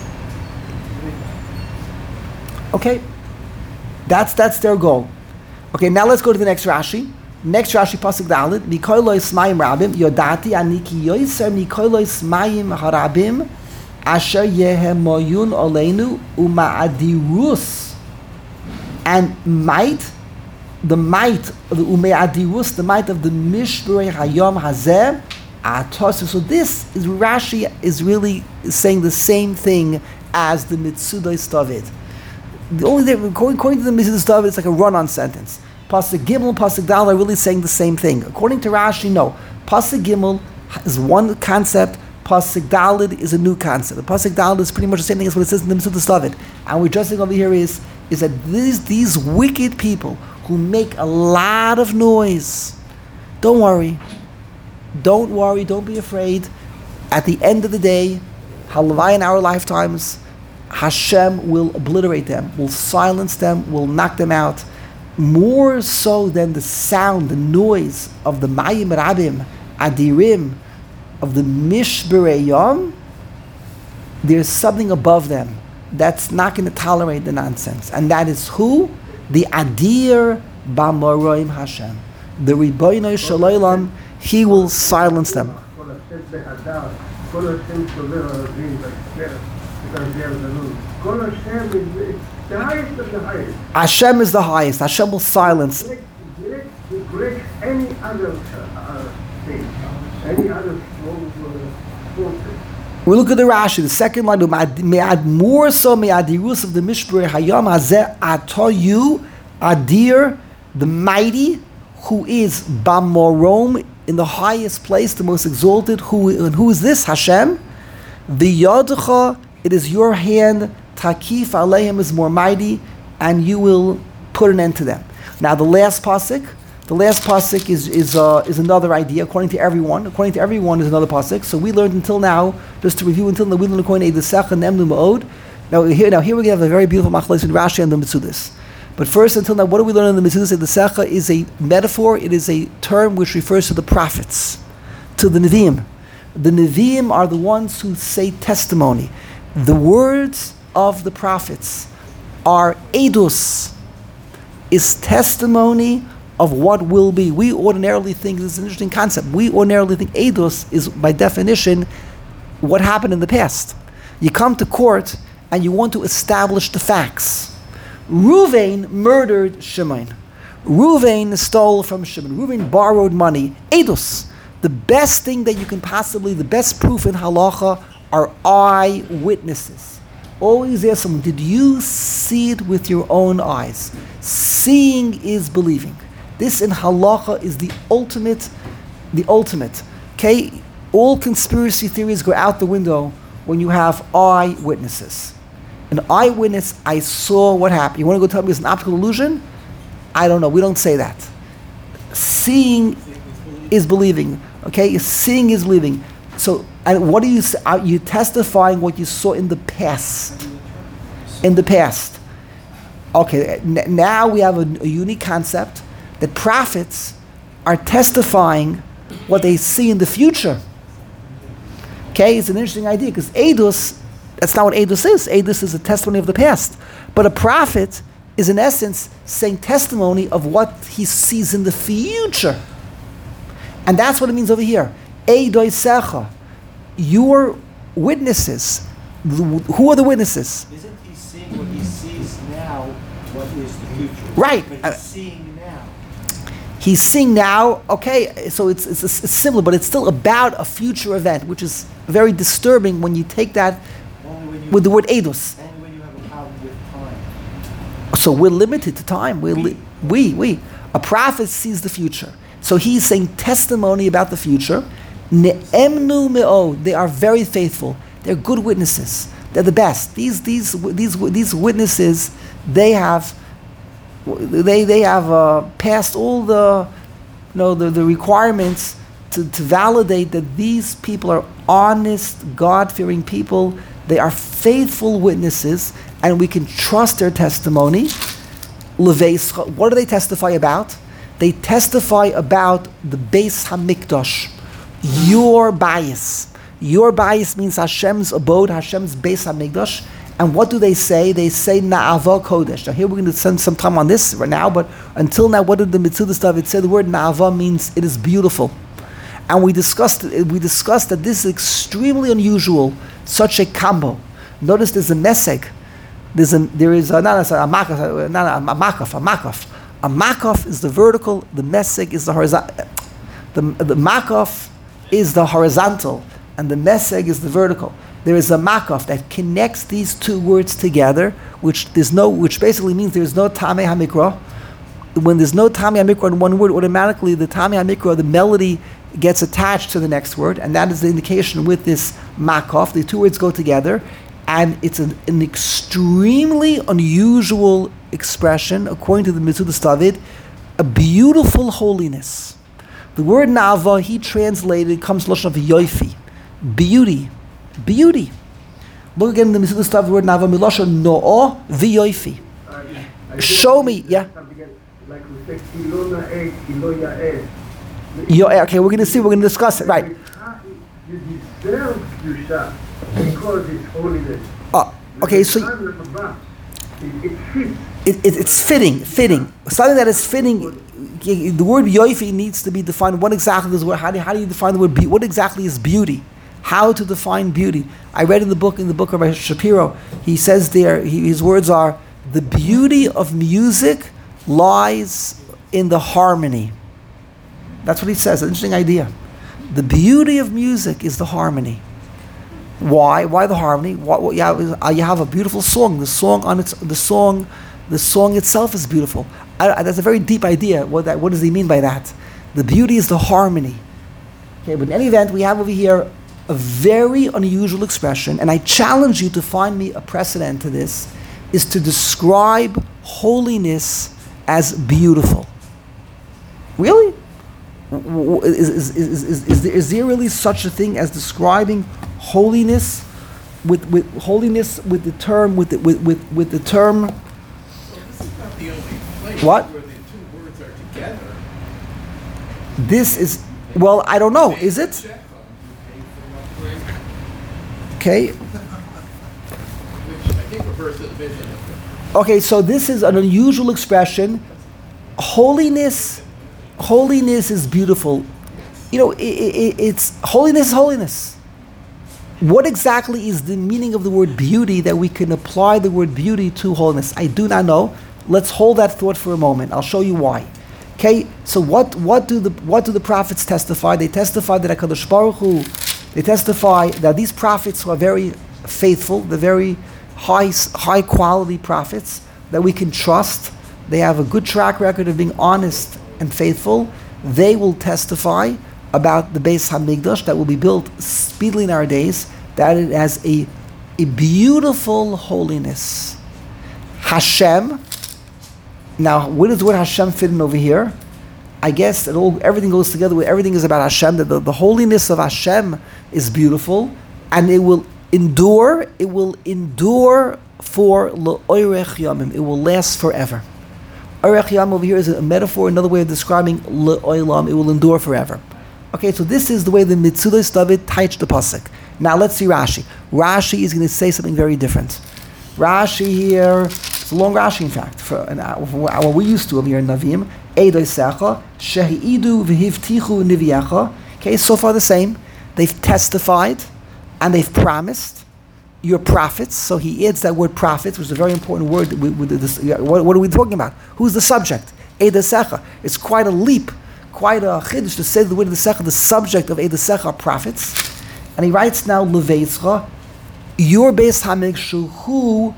Okay, that's that's their goal. Okay, now let's go to the next Rashi. Next Rashi pasuk Dalet. Mikolos mayim rabim yodati aniki yoiser mikolos mayim harabim asher yehemoyun oleinu umaadirus, and might, the might of the umeadirus, the might of the mishberei hayom hazeh atosu. So this is Rashi is really saying the same thing as the Mitzudos David. The only thing, according, according to the Mitzudos David, it's like a run-on sentence. Pasuk Gimel and Pasuk Dal are really saying the same thing. According to Rashi, no. Pasuk Gimel is one concept. Pasuk Dalid is a new concept. The Pasuk Dalid is pretty much the same thing as what it says in the Mitzudos David. And what we're addressing over here is, is that these, these wicked people who make a lot of noise, don't worry. Don't worry. Don't be afraid. At the end of the day, halavai in our lifetimes, Hashem will obliterate them, will silence them, will knock them out. More so than the sound, the noise of the Mayim Rabim, Adirim, of the Mishberei Yom, there's something above them that's not going to tolerate the nonsense. And that is who? The Adir B'Moroim Hashem. The Ribono Shel Olam, He will silence them. כל השם שובר ערבים ותרגיע זנון. כל השם is the highest of the highest. Hashem is the highest. Hashem will silence. It breaks, it breaks any other uh, thing, any other forces. We look at the Rashi, the second line, me'ad more so me'adirus of the Mishberei Hayom Hazeh Atoyu Adir, the mighty, who is B'Morom, in the highest place, the most exalted. Who and who is this? Hashem. The Yodcha, it is your hand. Takif Aleihim is more mighty, and you will put an end to them. Now the last pasuk, the last pasuk is is uh, is another idea according to everyone. According to everyone is another pasuk. So we learned until now, just to review until now, we learned according to Eidesecha Nemnu Ma'od, Now here, now here we have a very beautiful machlokes in Rashi and the Metzudas. But first, until now, what do we learn in the Metzudas? The Secha is a metaphor. It is a term which refers to the prophets, to the Nevi'im. The Nevi'im are the ones who say testimony. The words of the prophets are edus, is testimony of what will be. We ordinarily think, this is an interesting concept, we ordinarily think edus is by definition what happened in the past. You come to court and you want to establish the facts. Ruvain murdered Shimon. Ruvain stole from Shimon. Ruvain borrowed money. Edus. The best thing that you can possibly, the best proof in halacha are eyewitnesses. Always ask someone, did you see it with your own eyes? Seeing is believing. This in halacha is the ultimate, the ultimate. Okay? All conspiracy theories go out the window when you have eyewitnesses. An eyewitness, I saw what happened. You want to go tell me it's an optical illusion? I don't know. We don't say that. Seeing is believing. Okay? Seeing is believing. So, and what do you say? Are you testifying what you saw in the past? In the past. Okay, n- now we have a, a unique concept that prophets are testifying what they see in the future. Okay, it's an interesting idea because Eidos, that's not what Eidos is. Eidos is a testimony of the past. But a prophet is in essence saying testimony of what he sees in the future. And that's what it means over here. Eidoi Secha, your witnesses. Who are the witnesses? Isn't he seeing what he sees now, what is the future? Right. But he's Uh, seeing now. He's seeing now, okay, so it's, it's, it's similar, but it's still about a future event, which is very disturbing when you take that Only when you, with the word Eidos. only when you have a problem with time. So we're limited to time. We're li- we, we. A prophet sees the future. So he's saying testimony about the future. Ne'emnu me'o, they are very faithful. They're good witnesses. They're the best. These these these these witnesses, they have they they have uh, passed all the you know the, the requirements to, to validate that these people are honest, God-fearing people. They are faithful witnesses, and we can trust their testimony. Leveischa, what do they testify about? They testify about the Beis Hamikdash, your bias. Your bias means Hashem's abode, Hashem's Beis Hamikdash. And what do they say? They say Na'ava Kodesh. Now here we're going to spend some time on this right now, but until now, what did the Metzudas stuff? It said the word Na'ava means it is beautiful. And we discussed we discussed that this is extremely unusual, such a combo. Notice there's a mesek. There's a, there is a, not a, a makaf, not a, a makaf, a makaf. A makaf is the vertical, the mesek is the horizontal. The, the makaf is the horizontal, and the meseg is the vertical. There is a makaf that connects these two words together, which there's no, which basically means there's no tamei hamikra. When there's no tamei hamikra in one word, automatically the tamei hamikra, the melody, gets attached to the next word, and that is the indication with this makaf. The two words go together, and it's an, an extremely unusual expression, according to the Metzudas David, a beautiful holiness. The word Na'ava, he translated, comes lashon of yoifi, beauty, beauty. Look again in the Metzudas David, the word Na'ava, milashon no'o v'yoifi. Show me, yeah. Like we say, kilo na'eh, kilo ya'eh. Yo, okay, we're going to see, we're going to discuss it, right. You deserve Kedusha because it's holiness. Uh, okay, so It, it fits. it, it, it's fitting, fitting. Something that is fitting, the word yoifi needs to be defined. What exactly is, how do, how do you define the word beauty? What exactly is beauty? How to define beauty? I read in the book, in the book of Rabbi Shapiro, he says there, he, his words are, the beauty of music lies in the harmony. That's what he says, an interesting idea. The beauty of music is the harmony. Why? Why the harmony? What, what, you, have, uh, you have a beautiful song. The song on its, the song, the song itself is beautiful. I, I, that's a very deep idea. What, that, what does he mean by that? The beauty is the harmony. Okay, but in any event, we have over here a very unusual expression, and I challenge you to find me a precedent to this, is to describe holiness as beautiful. Really? Is, is, is, is, is, there, is there really such a thing as describing holiness with, with holiness, with the term, with the, with, with, with the term, So this is not the only place What? where the two words are together. this is, well, I don't know, is it? Okay. Which I think refers to the vision of Okay, so this is an unusual expression. Holiness, holiness is beautiful. You know, i i it's holiness is holiness. What exactly is the meaning of the word beauty that we can apply the word beauty to holiness? I do not know. Let's hold that thought for a moment. I'll show you why. Okay, so what, what do the what do the prophets testify? They testify that HaKadosh Baruch Hu, they testify that these prophets who are very faithful, the very high high quality prophets that we can trust. They have a good track record of being honest and faithful. They will testify about the Beis Hamikdash that will be built speedily in our days, that it has a, a beautiful holiness. Hashem. Now, where does the word Hashem fit in over here? I guess it all, everything goes together with everything is about Hashem. That the, the holiness of Hashem is beautiful, and it will endure. It will endure for le'orech yamim. It will last forever. Orech yam over here is a metaphor, another way of describing le'olam. It will endure forever. Okay, so this is the way the Mitzudos David teach the pasuk. Now let's see Rashi. Rashi is going to say something very different. Rashi here, it's a long Rashi in fact, for, an, for what we used to over here in Navim. Eidoi secha, shehi'idu v'hivtichu niviyecha. Okay, so far the same. They've testified and they've promised your prophets. So he adds that word prophets, which is a very important word. With, with this, what, what are we talking about? Who's the subject? Eidoi secha. It's quite a leap, quite a chiddush to say the word of the secha, the subject of Eidoi secha are prophets. And he writes now, Leveischa, your Beis Hamikdash hu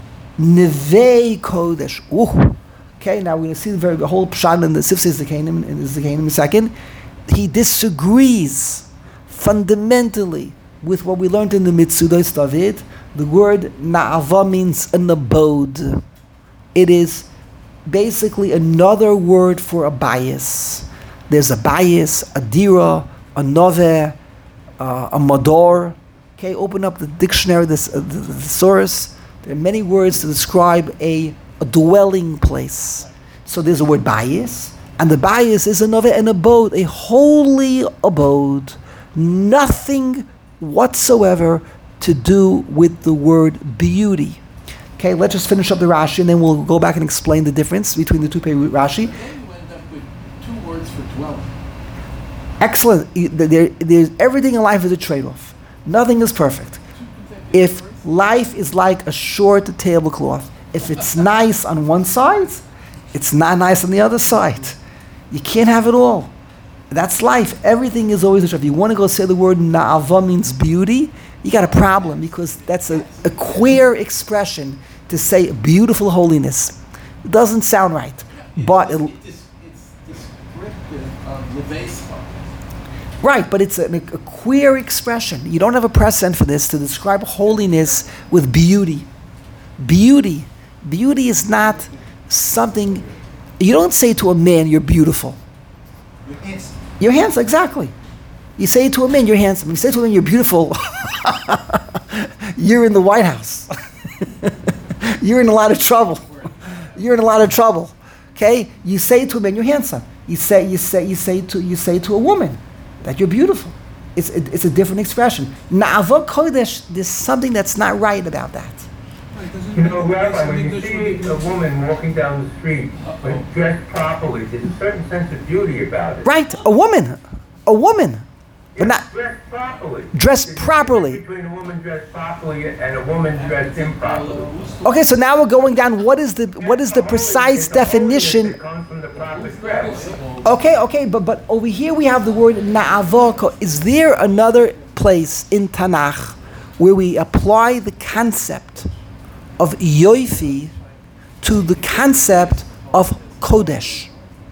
nevei kodesh. Ooh. Okay, now we're going to see the very the whole pshat in the Sifsei Zekanim in the Zekanim in a second. He disagrees fundamentally with what we learned in the Mitzudos David. The word na'ava means an abode. It is basically another word for a bias. There's a bias, a dira, a noveh, uh, a mador. Okay, open up the dictionary, this, uh, the, the thesaurus. There are many words to describe a, a dwelling place. So there's a word bias, and the bias is a noveh, an abode, a holy abode. Nothing whatsoever to do with the word beauty. Okay, let's just finish up the Rashi, and then we'll go back and explain the difference between the two pei Rashi. Then you end up with two words for dwelling. Excellent. There, there's, everything in life is a trade-off. Nothing is perfect. If life is like a short tablecloth, if it's nice on one side, it's not nice on the other side. You can't have it all. That's life. Everything is always a trade-off. If you want to go say the word na'ava means beauty, you got a problem, because that's a, a queer expression to say beautiful holiness. It doesn't sound right. But it, It's, it's descriptive of Leveischa. right, but it's a, a queer expression. You don't have a precedent for this to describe holiness with beauty. Beauty. Beauty is not something, you don't say to a man, you're beautiful. You're handsome. You're handsome, exactly. You say to a man, you're handsome. You say to a man, you're beautiful. You're in the White House. You're in a lot of trouble. You're in a lot of trouble. Okay? You say to a man, you're handsome. You say, you say, you say to, you say to a woman that you're beautiful. It's, it, it's a different expression. Na'ava kodesh, there's something that's not right about that. You know, Rabbi, when you see a woman walking down the street, but dressed properly, there's a certain sense of beauty about it. Right? A woman. A woman. But not Dressed properly. dressed There's a properly. difference between a woman dressed properly and a woman dressed improperly. Okay, so now we're going down. What is the what is the precise definition? It comes from the proper dress. Okay, okay, but but over here we have the word na'avoko. Is there another place in Tanakh where we apply the concept of yoifi to the concept of kodesh?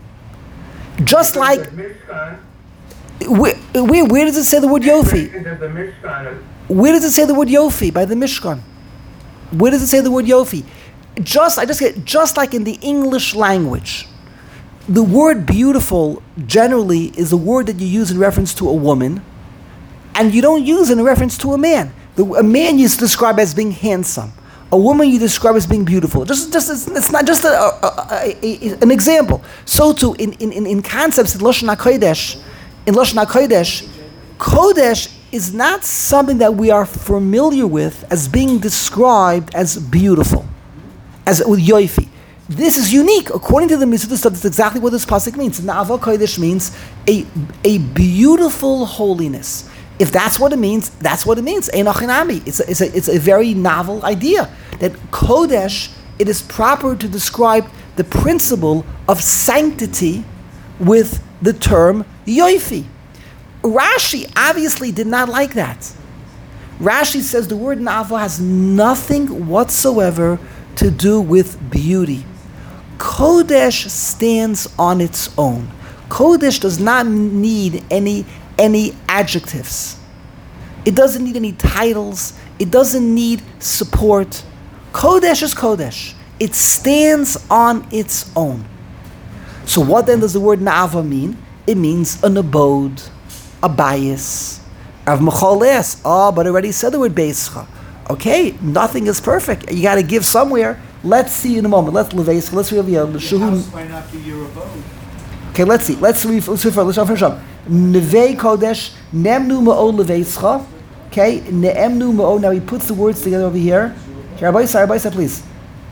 Just like, The Mishkan, where, where, where does it say the word yofi? decorations of the Mishkan, Where does it say the word yofi by the Mishkan? Where does it say the word yofi? Just, I just get, just like in the English language, the word beautiful generally is a word that you use in reference to a woman, and you don't use it in reference to a man. The, a man you describe as being handsome. A woman you describe as being beautiful. Just, just it's, it's not just a, a, a, a, an example. So too, in, in, in concepts in Lashon HaKodesh, in Lashon HaKodesh, Kodesh is not something that we are familiar with as being described as beautiful, as with yoifi. This is unique. According to the Mitzvah stuff, that's exactly what this pasuk means. Na'ava Kodesh means a, a beautiful holiness. If that's what it means, that's what it means. Einochinami. It's a, it's a, it's a very novel idea that Kodesh, it is proper to describe the principle of sanctity with the term yoifi. Rashi obviously did not like that. Rashi says the word na'ava has nothing whatsoever to do with beauty. Kodesh stands on its own. Kodesh does not need any any adjectives. It doesn't need any titles. It doesn't need support. Kodesh is Kodesh. It stands on its own. So what then does the word na'ava mean? It means an abode, a bias, of mecholes. Oh, but I already said the word beischa. Okay, nothing is perfect. You got to give somewhere. Let's see in a moment. Let's leveischa. Let's read the House might not be your abode. Okay, let's see. Let's read. Let's read. Let's finish up. Nevei kodesh nemnu ma'od leveischa. Okay, neemnu ma'od. Now he puts the words together over here. Okay, Rabbi Isa, Rabbi Isa, please.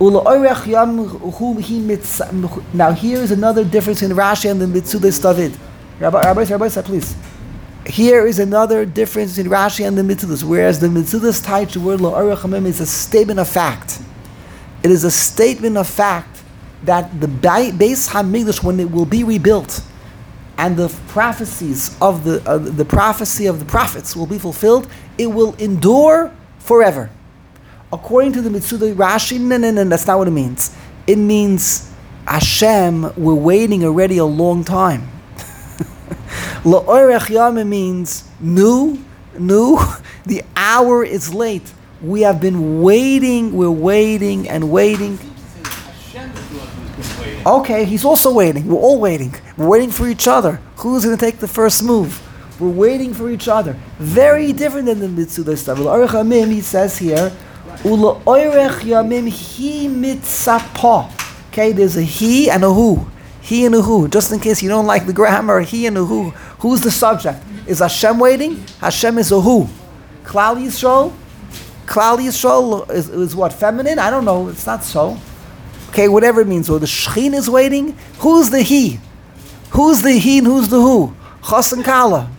Now here is another difference in Rashi and the Mitzudas David. Rabbi, Rabbi Isa, Rabbi Isa, please. Here is another difference in Rashi and the Mitzudas. Whereas the Mitzudas tied to the word Lo Arech is a statement of fact. It is a statement of fact that the Beis Hamikdash, when it will be rebuilt, and the prophecies of the uh, the prophecy of the prophets will be fulfilled, it will endure forever. According to the Mitzudas Rashi, no, no, no, that's not what it means. It means Hashem, we're waiting already a long time. La'orech yamim means new, new. The hour is late. We have been waiting. We're waiting and waiting. Okay, he's also waiting. We're all waiting. We're waiting for each other. Who's going to take the first move? We're waiting for each other. Very different than the Mitzudas stuff. La'orech yamim, he says here, Ula'orech yamim hi mitzapah. Okay, there's a he and a who. He and a who. Just in case you don't like the grammar, he and a who. Who's the subject? Is Hashem waiting? Hashem is a who. Klal Yisrael? Klal Yisrael is, is what? Feminine? I don't know. It's not so. Okay, whatever it means. Or the Shechin is waiting. Who's the he? Who's the he and who's the who? Chas and Kala.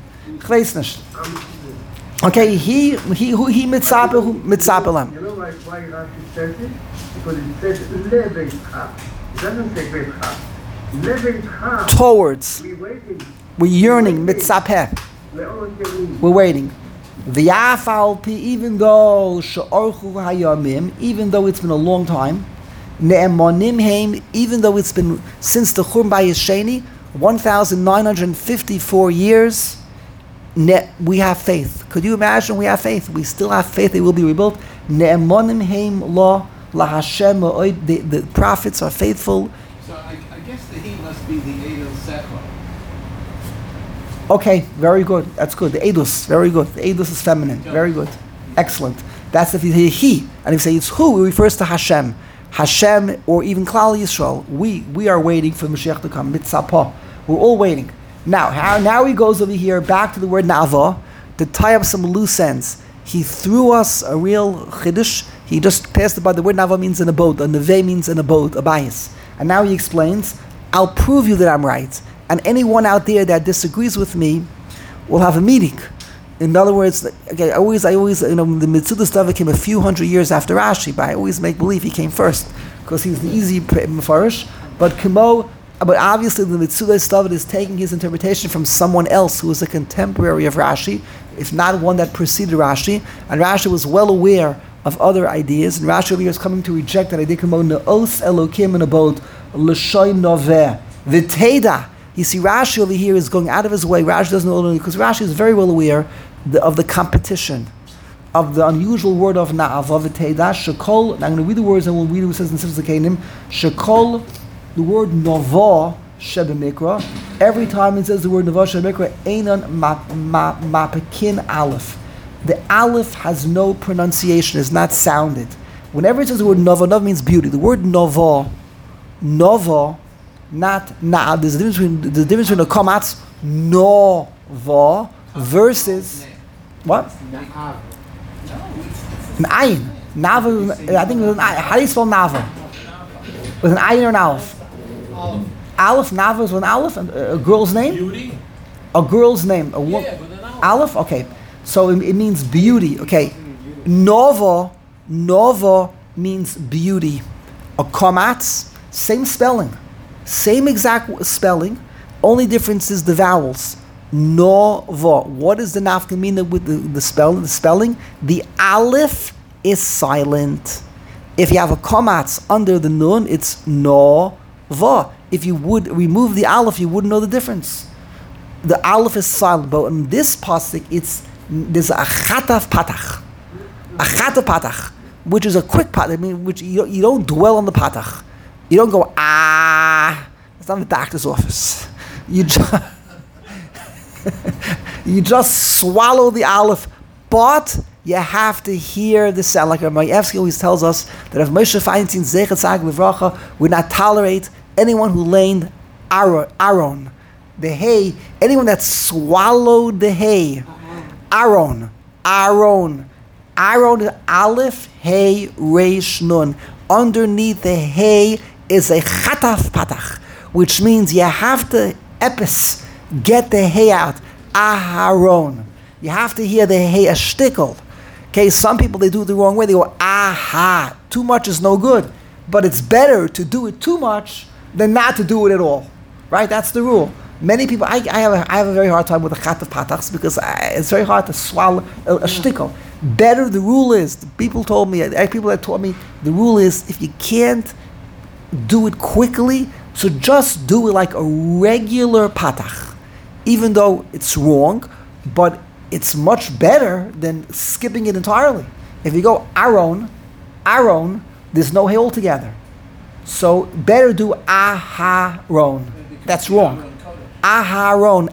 Okay, he, he, who, he mitzape, who mitzape lam. You know why, why Rashi says it? Because it says leveitcha. It doesn't say veitcha. Leveitcha. Towards. We're waiting. We're yearning, mitzapeh. We're waiting. V'yafal pi, even though she'orchu hayamim, even though it's been a long time, ne'emonim heim, even though it's been since the Churban Bayis Sheni, one thousand nine hundred fifty-four years, ne, we have faith. Could you imagine we have faith? We still have faith it will be rebuilt. Ne'emonim heim lo la Hashem, the, the prophets are faithful. So I, I guess the he must be the Eidel Sefer. Okay, very good. That's good. The edus, very good. The edus is feminine. Very good. Excellent. That's if you hear he, and if you say it's who, it refers to Hashem. Hashem, or even Klal Yisrael. We we are waiting for Mashiach to come. Mitzapah. We're all waiting. Now, how, now he goes over here back to the word na'ava to tie up some loose ends. He threw us a real chiddush. He just passed it by the word na'ava means an abode. A neve means an abode, a bias. And now he explains, I'll prove you that I'm right. And anyone out there that disagrees with me will have a meeting. In other words, okay, I always, I always, you know, the Mitzudas David came a few hundred years after Rashi, but I always make believe he came first because he's the easy mefarish. But Kimo, but obviously the Mitzudas David is taking his interpretation from someone else who was a contemporary of Rashi, if not one that preceded Rashi. And Rashi was well aware of other ideas, and Rashi over here is coming to reject that idea. Kimo ne'os Elokim and abode l'shoy noveh v'teda. You see, Rashi over here is going out of his way. Rashi doesn't know, because Rashi is very well aware the, of the competition, of the unusual word of na'ava v'teidah, shekol, and I'm going to read the words and we'll read what it says in Sifsei Keinim, shekol, the word nova shebemikra, every time it says the word nova shebemikra, einan mapekin aleph. The aleph has no pronunciation, is not sounded. Whenever it says the word nova, nova means beauty. The word nova, nova, not na. There's a difference between the difference between a komatz nova versus what? No, it's, An ayin. Nava. I think it was an ayin. How do you spell nava? With an ayin or an aleph? Aleph. Nava is with an aleph. And a girl's name. beauty. A girl's name. A wo- Yeah, with an aleph. Aleph. Okay. So it, it means beauty. Okay. Nova. Nova means beauty. A komatz. Same spelling. Same exact spelling. Only difference is the vowels. Nova. What is the nafkamina with the, the spell the spelling? The aleph is silent. If you have a komatz under the nun, it's nova. If you would remove the aleph, you wouldn't know the difference. The aleph is silent, but in this pasuk, it's there's a chataf patach, a chataf patach, which is a quick patach. I mean, which you you don't dwell on the patach. You don't go ah. It's not the doctor's office. You just you just swallow the aleph, but you have to hear the sound. Like Mayevsky always tells us that if Moshe Feinstein Zeichet Tzag Livracha would not tolerate anyone who laid Aaron, the hay, anyone that swallowed the hay, Aaron, Aaron, Aaron, Aleph, Hey, Reish, Nun. Underneath the hay is a Chataf Patach, which means you have to epis, get the hay out, Aharon. You have to hear the hay a shtickle. Okay, some people, they do it the wrong way. They go, aha, too much is no good. But it's better to do it too much than not to do it at all. Right? That's the rule. Many people, I, I, have, a, I have a very hard time with the chat of patachs because I, it's very hard to swallow a, a shtickle. Better, the rule is, the people told me, I, people that taught me, the rule is if you can't do it quickly, so just do it like a regular patach. Even though it's wrong, but it's much better than skipping it entirely. If you go Aaron, Aaron, there's no hay altogether. So better do Aharon. That's wrong. Aharon,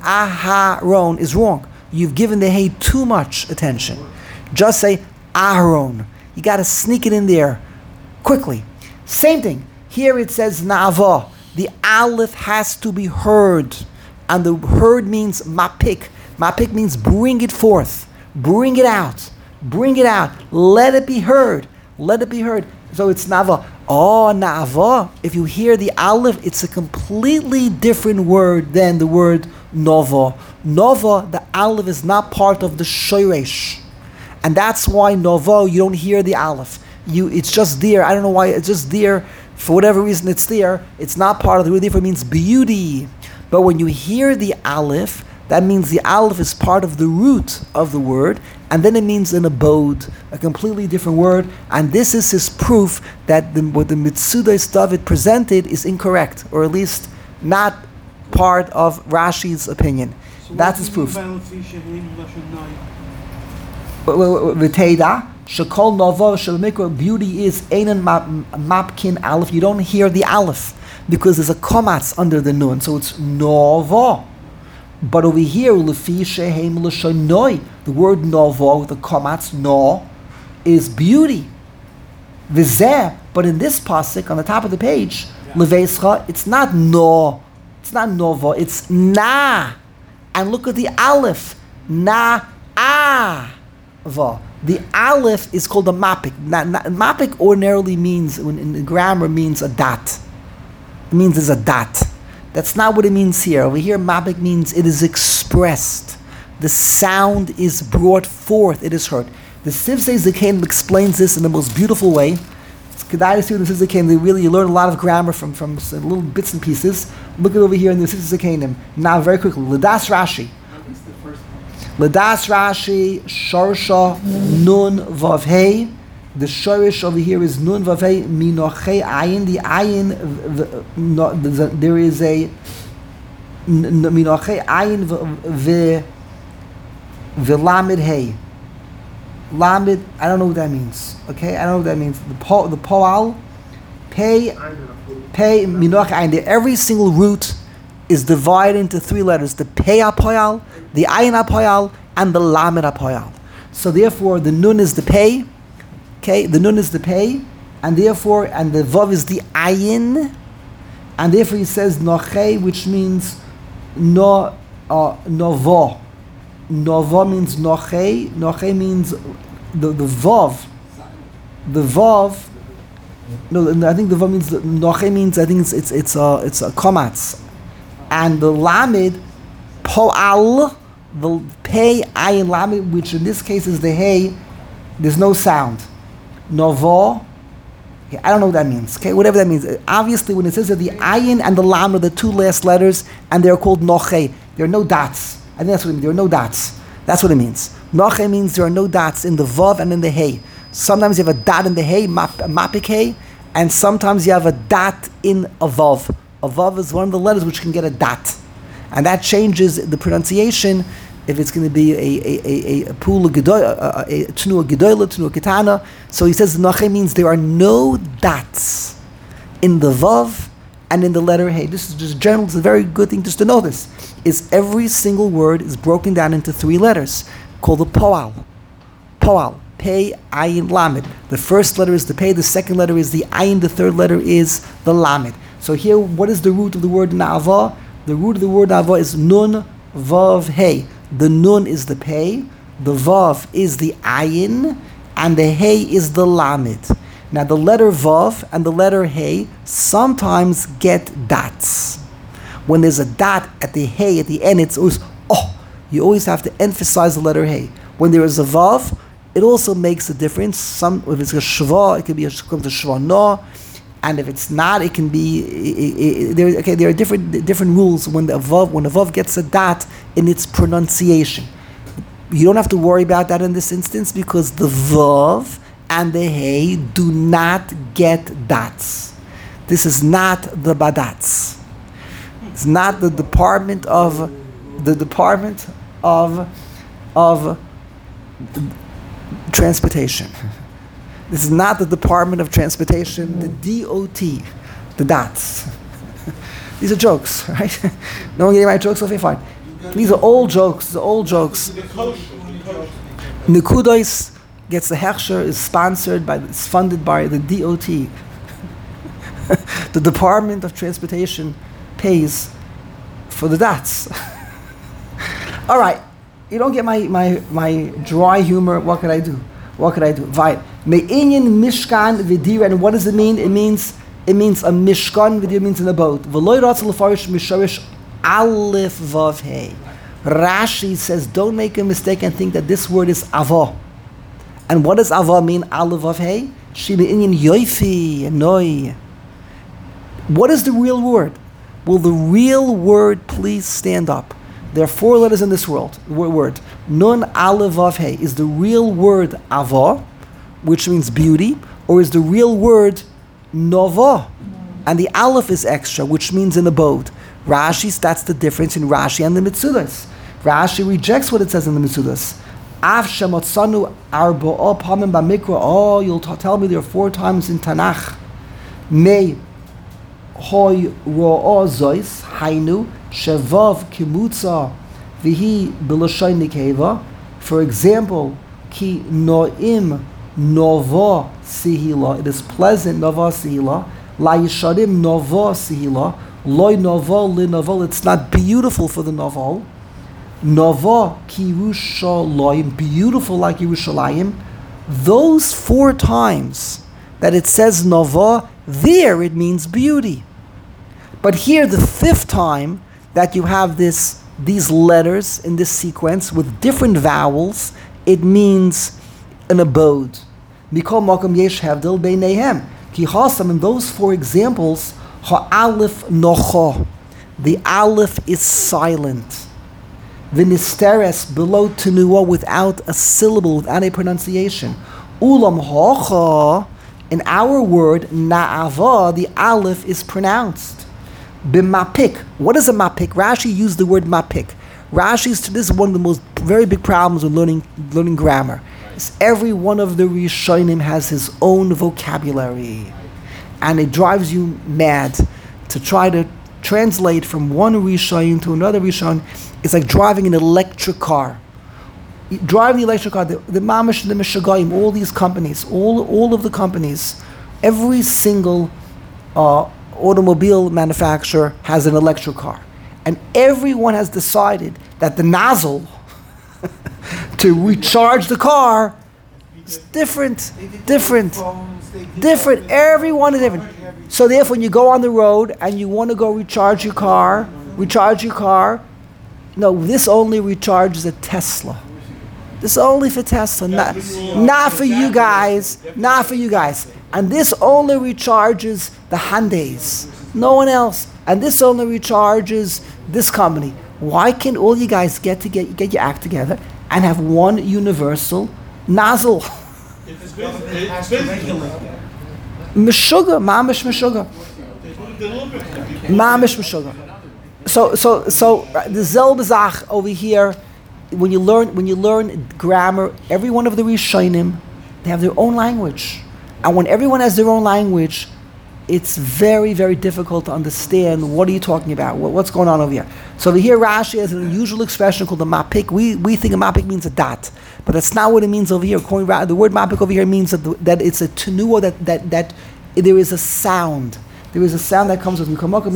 Aharon is wrong. You've given the hay too much attention. Just say Aharon. You got to sneak it in there quickly. Same thing. Here it says Na'ava. The aleph has to be heard. And the heard means mapik. Mapik means bring it forth, bring it out, bring it out. Let it be heard, let it be heard. So it's nava. Oh, nava. If you hear the aleph, it's a completely different word than the word nova. Nova, the aleph is not part of the shoresh, and that's why nova you don't hear the aleph. You, it's just there. I don't know why. It's just there for whatever reason. It's there. It's not part of the word. Therefore, it means beauty. But when you hear the aleph, that means the aleph is part of the root of the word, and then it means an abode, a completely different word. And this is his proof that the, what the Mitzudas David presented is incorrect, or at least not part of Rashi's opinion. So That's his proof. V'teida shekol nova shel mikra, beauty is einan mapkin aleph. You don't hear the aleph because there's a komatz under the nun, so it's nova. But over here, lefi shehem l'shanoi, the word nova with the komatz no is beauty. V'zeh, but in this pasuk on the top of the page, leveischa, it's not no, it's not nova, it's na. And look at the aleph, na a va. The aleph is called a mapik. Na, na, mapik ordinarily means, when in the grammar, means a dot. It means there's a dot. That's not what it means here. Over here, mapik means it is expressed. The sound is brought forth. It is heard. The Sivsei Zekanim explains this in the most beautiful way. It's Kedai to see the Sivsei Zekanim. They really, you learn a lot of grammar from, from little bits and pieces. Look at over here in the Sivsei Zekanim. Now, very quickly, Ladas Rashi. Ladas Rashi, Shorsha, Nun, Vav Hey. The shorish over here is nun vavei minochei ayin. The ayin, v- no, the, there is a minochei ayin v v'lamid hey. Lamid, I don't know what that means. Okay, I don't know what that means. The po, the poal, pay, pay minochei ayin. Every single root is divided into three letters: the pei apoyal, the ayin apoyal, and the lamid apoyal. So therefore, the nun is the pay. Okay, the nun is the pay, and therefore, and the vav is the ayin, and therefore he says noche, which means no, uh, novo. Novo means noche. Noche means the the vav. The vav. No, I think the vav means the, noche means I think it's it's it's a it's a komatz, and the lamed poal, the pay ayin lamed, which in this case is the hay. There's no sound. Novo. Okay, I don't know what that means. Okay, whatever that means. Obviously, when it says that the ayin and the lam are the two last letters, and they're called noche, there are no dots. I think that's what it means. There are no dots. That's what it means. Noche means there are no dots in the vav and in the hay. Sometimes you have a dot in the hay, map, mapik hay, and sometimes you have a dot in a vav. A vav is one of the letters which can get a dot, and that changes the pronunciation. If it's going to be a a a a pula gedola, a tnua gedola, tnua ketana. So he says noche means there are no dots in the vav and in the letter hey. This is just general. It's a very good thing just to know this. Is every single word is broken down into three letters called the poal. Poal. Pei, ayin, lamed. The first letter is the pei, the second letter is the ayin, the third letter is the lamed. So here, what is the root of the word na'ava? The root of the word na'ava is nun, vav, hey. The nun is the pei, the vav is the ayin, and the hey is the lamed. Now the letter vav and the letter hey sometimes get dots. When there's a dot at the hey at the end, it's always oh. You always have to emphasize the letter hey. When there is a vav, it also makes a difference. Some if it's a shva, it can be a come to shva no, and if it's not, it can be it, it, there. Okay, there are different different rules when the vav when the vav gets a dot in its pronunciation. You don't have to worry about that in this instance because the vav and the hey do not get dots. This is not the badats. It's not the department of the department of of transportation. This is not the Department of Transportation, the D O T, the dots. These are jokes, right? No one getting my jokes? Okay, fine. These are old jokes. These are old jokes. Nekudos gets the Hechsher is sponsored by, is funded by the D O T. The Department of Transportation pays for the dots. All right, you don't get my, my, my dry humor. What could I do? What could I do? Vayit. Me'inyan mishkan v'dira. And what does it mean? It means it means a mishkan v'dira means an abode. V'loy ratz l'farish mishorish alif vav hey. Rashi says, don't make a mistake and think that this word is ava. And what does ava mean? Alif vav hey. She me'inyan yoifi noi. What is the real word? Will the real word please stand up? There are four letters in this world, word. Nun aleph vav hey. Is the real word ava, which means beauty, or is the real word nova? And the aleph is extra, which means an abode. Rashi, that's the difference in Rashi and the Mitzudas. Rashi rejects what it says in the Mitzudas. Af shemotzanu arba'a pamim b'mikra. Oh, you'll t- tell me there are four times in Tanakh. May hoy ro'o zois hainu shevav kimutza vihi b'lashon nikeva. For example, ki noim nova sihila. It is pleasant nova sihila. La yisharim nova sihila. Loy nova li nova. It's not beautiful for the novel. Nova ki Yerushalayim. Beautiful like Yerushalayim. Those four times that it says nova, there it means beauty. But here, the fifth time that you have this, these letters in this sequence with different vowels, it means an abode. Mikol makom yesh hevdel beinehem. Ki hasam, in those four examples, ha'alif nocha. The aleph is silent. V'nisteres below tenua without a syllable, without a pronunciation. Ulam hacha, in our word na'ava, the aleph is pronounced. B'mapik. What is a mapik? Rashi used the word mapik. Rashi's, this is one of the most very big problems with learning learning grammar. Is every one of the Rishonim has his own vocabulary, and it drives you mad to try to translate from one Rishon to another Rishon. It's like driving an electric car. drive the electric car, the, the Mamish, the Mishagayim, all these companies, all, all of the companies, every single uh, automobile manufacturer has an electric car. And everyone has decided that the nozzle to recharge the car is different, different, different. Everyone is different. So therefore, when you go on the road and you want to go recharge your car, recharge your car, no, this only recharges a Tesla. This is only for Tesla, not, not for you guys, not for you guys. And this only recharges the Hyundais, no one else. And this only recharges this company. Why can't all you guys get to get, get your act together and have one universal nozzle? It's regulate. Meshuggah, mamish meshuggah. Mamish meshuggah. So, so, so uh, the Zelbazach over here, when you learn, when you learn grammar, every one of the Rishonim, they have their own language, and when everyone has their own language, it's very, very difficult to understand what are you talking about, what, what's going on over here. So over here, Rashi has an unusual expression called the mapik. We we think a mapik means a dot, but that's not what it means over here. The word mapik over here means that, the, that it's a tenuah, that that that there is a sound. There is a sound that comes with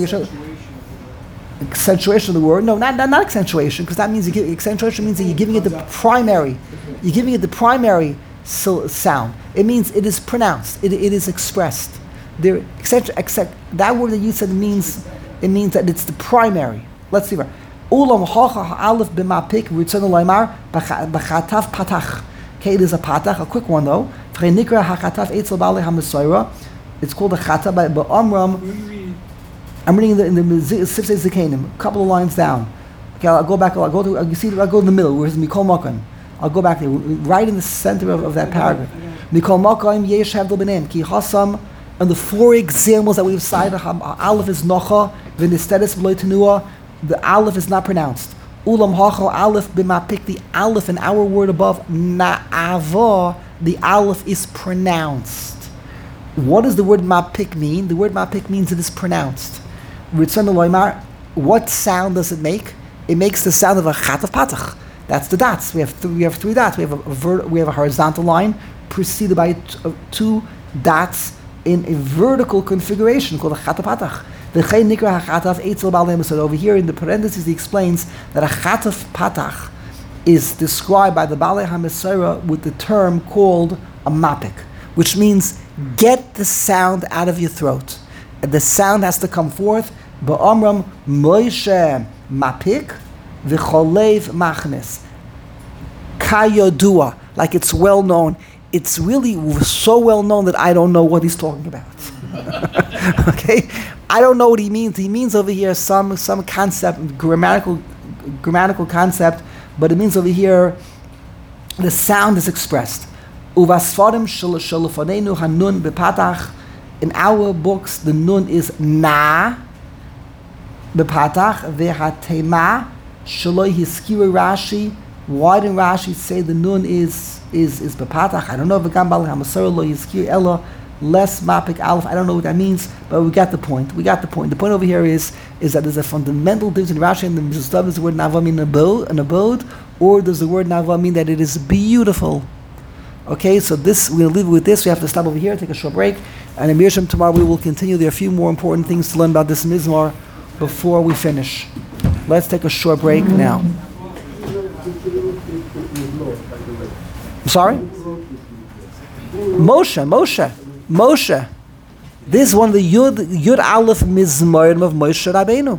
accentuation of the word. No, not not, not accentuation, because that means you give, accentuation means that you're giving it the primary. You're giving it the primary so, sound. It means it is pronounced. It it is expressed. There, accentu, accentu, that word that you said means it means that it's the primary. Let's see. Ulam hacha aleph b'mapik ritzon loymar b'chatav patach. Okay, it is a patach, a quick one though. V'chenikra hachatav eitzel b'alei hamasoira. It's called a chata by Ba'amram. I'm reading in the, in the Sifsei Zikanim, a couple of lines down. Okay, I'll go back. I'll go to. You see, I'll go in the middle. Where's Mikol Makan? I'll go back there, right in the center of, of that paragraph. Mikol Makan yesh havdol b'neim ki hasam. And the four examples that we've cited, Aleph is Nocha, V'nistedes V'loi Tenua, the Aleph is not pronounced. Ulam Hacho Aleph b'mapik, the Aleph in our word above, Na'ava, the Aleph is pronounced. What does the word mapik mean? The word mapik means it is pronounced. Ritzon Loymar, what sound does it make? It makes the sound of a chat of patach. That's the dots. We have th- we have three dots. We have a, a ver- we have a horizontal line preceded by t- uh, two dots in a vertical configuration called a chataf patach. The chay nikra hachataf eitzel b'alei. So over here in the parentheses he explains that a chataf patach is described by the Balei HaMesora with the term called a mapik, which means get the sound out of your throat. And the sound has to come forth. Ba'amram Moshe mapik v'cholev machnes. Kayodua, like it's well known. It's really so well known that I don't know what he's talking about. Okay, I don't know what he means. He means over here some some concept, grammatical grammatical concept, but it means over here the sound is expressed. Uvasfarim shalafanenu hanun bepatach. In our books, the nun is na bepatach vehatema shaloi hiskira Rashi. Why didn't Rashi say the nun is is is bepatach? I don't know if Gam Balei HaMesora lo hiskir ella less mapik aleph. I don't know what that means, but we got the point. We got the point. The point over here is is that there's a fundamental difference in Rashi and the Mizrav. Does the word nava mean abode, an abode, or does the word nava mean that it is beautiful? Okay, so this we'll leave it with this. We have to stop over here, take a short break, and in Mirsham tomorrow we will continue. There are a few more important things to learn about this mizmor before we finish. Let's take a short break now. I'm sorry? Moshe, Moshe, Moshe. This is one of the Yud Yud Aleph Mizmorim of Moshe Rabbeinu.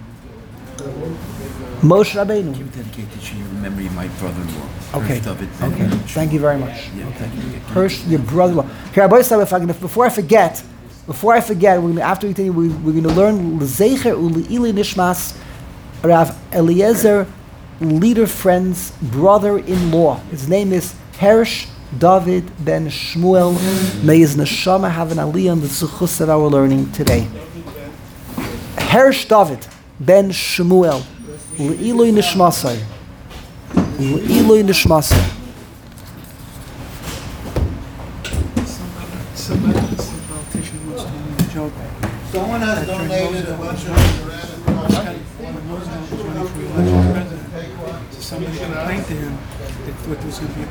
Moshe Rabbeinu. Give dedicated to your memory, my brother-in-law. Okay. David. Okay. Thank you very much. Yeah, Okay. thank you. Hirsch, your brother-in-law. Okay, Rabbi Yisrael, if I can, before I forget, before I forget, we're gonna, after we continue, we, we're going to learn L'Zecher U'Le'ili Nishmas Rav Eliezer Leader Friend's brother-in-law. His name is Hirsch David ben Shmuel. May his neshama have an aliyah on the zuchus of our learning today. Hirsch David ben Shmuel. L'Ilui Nishmasai. L'Ilui Nishmasai. Someone has donated a bunch of So somebody complained to him, they thought there was going to be a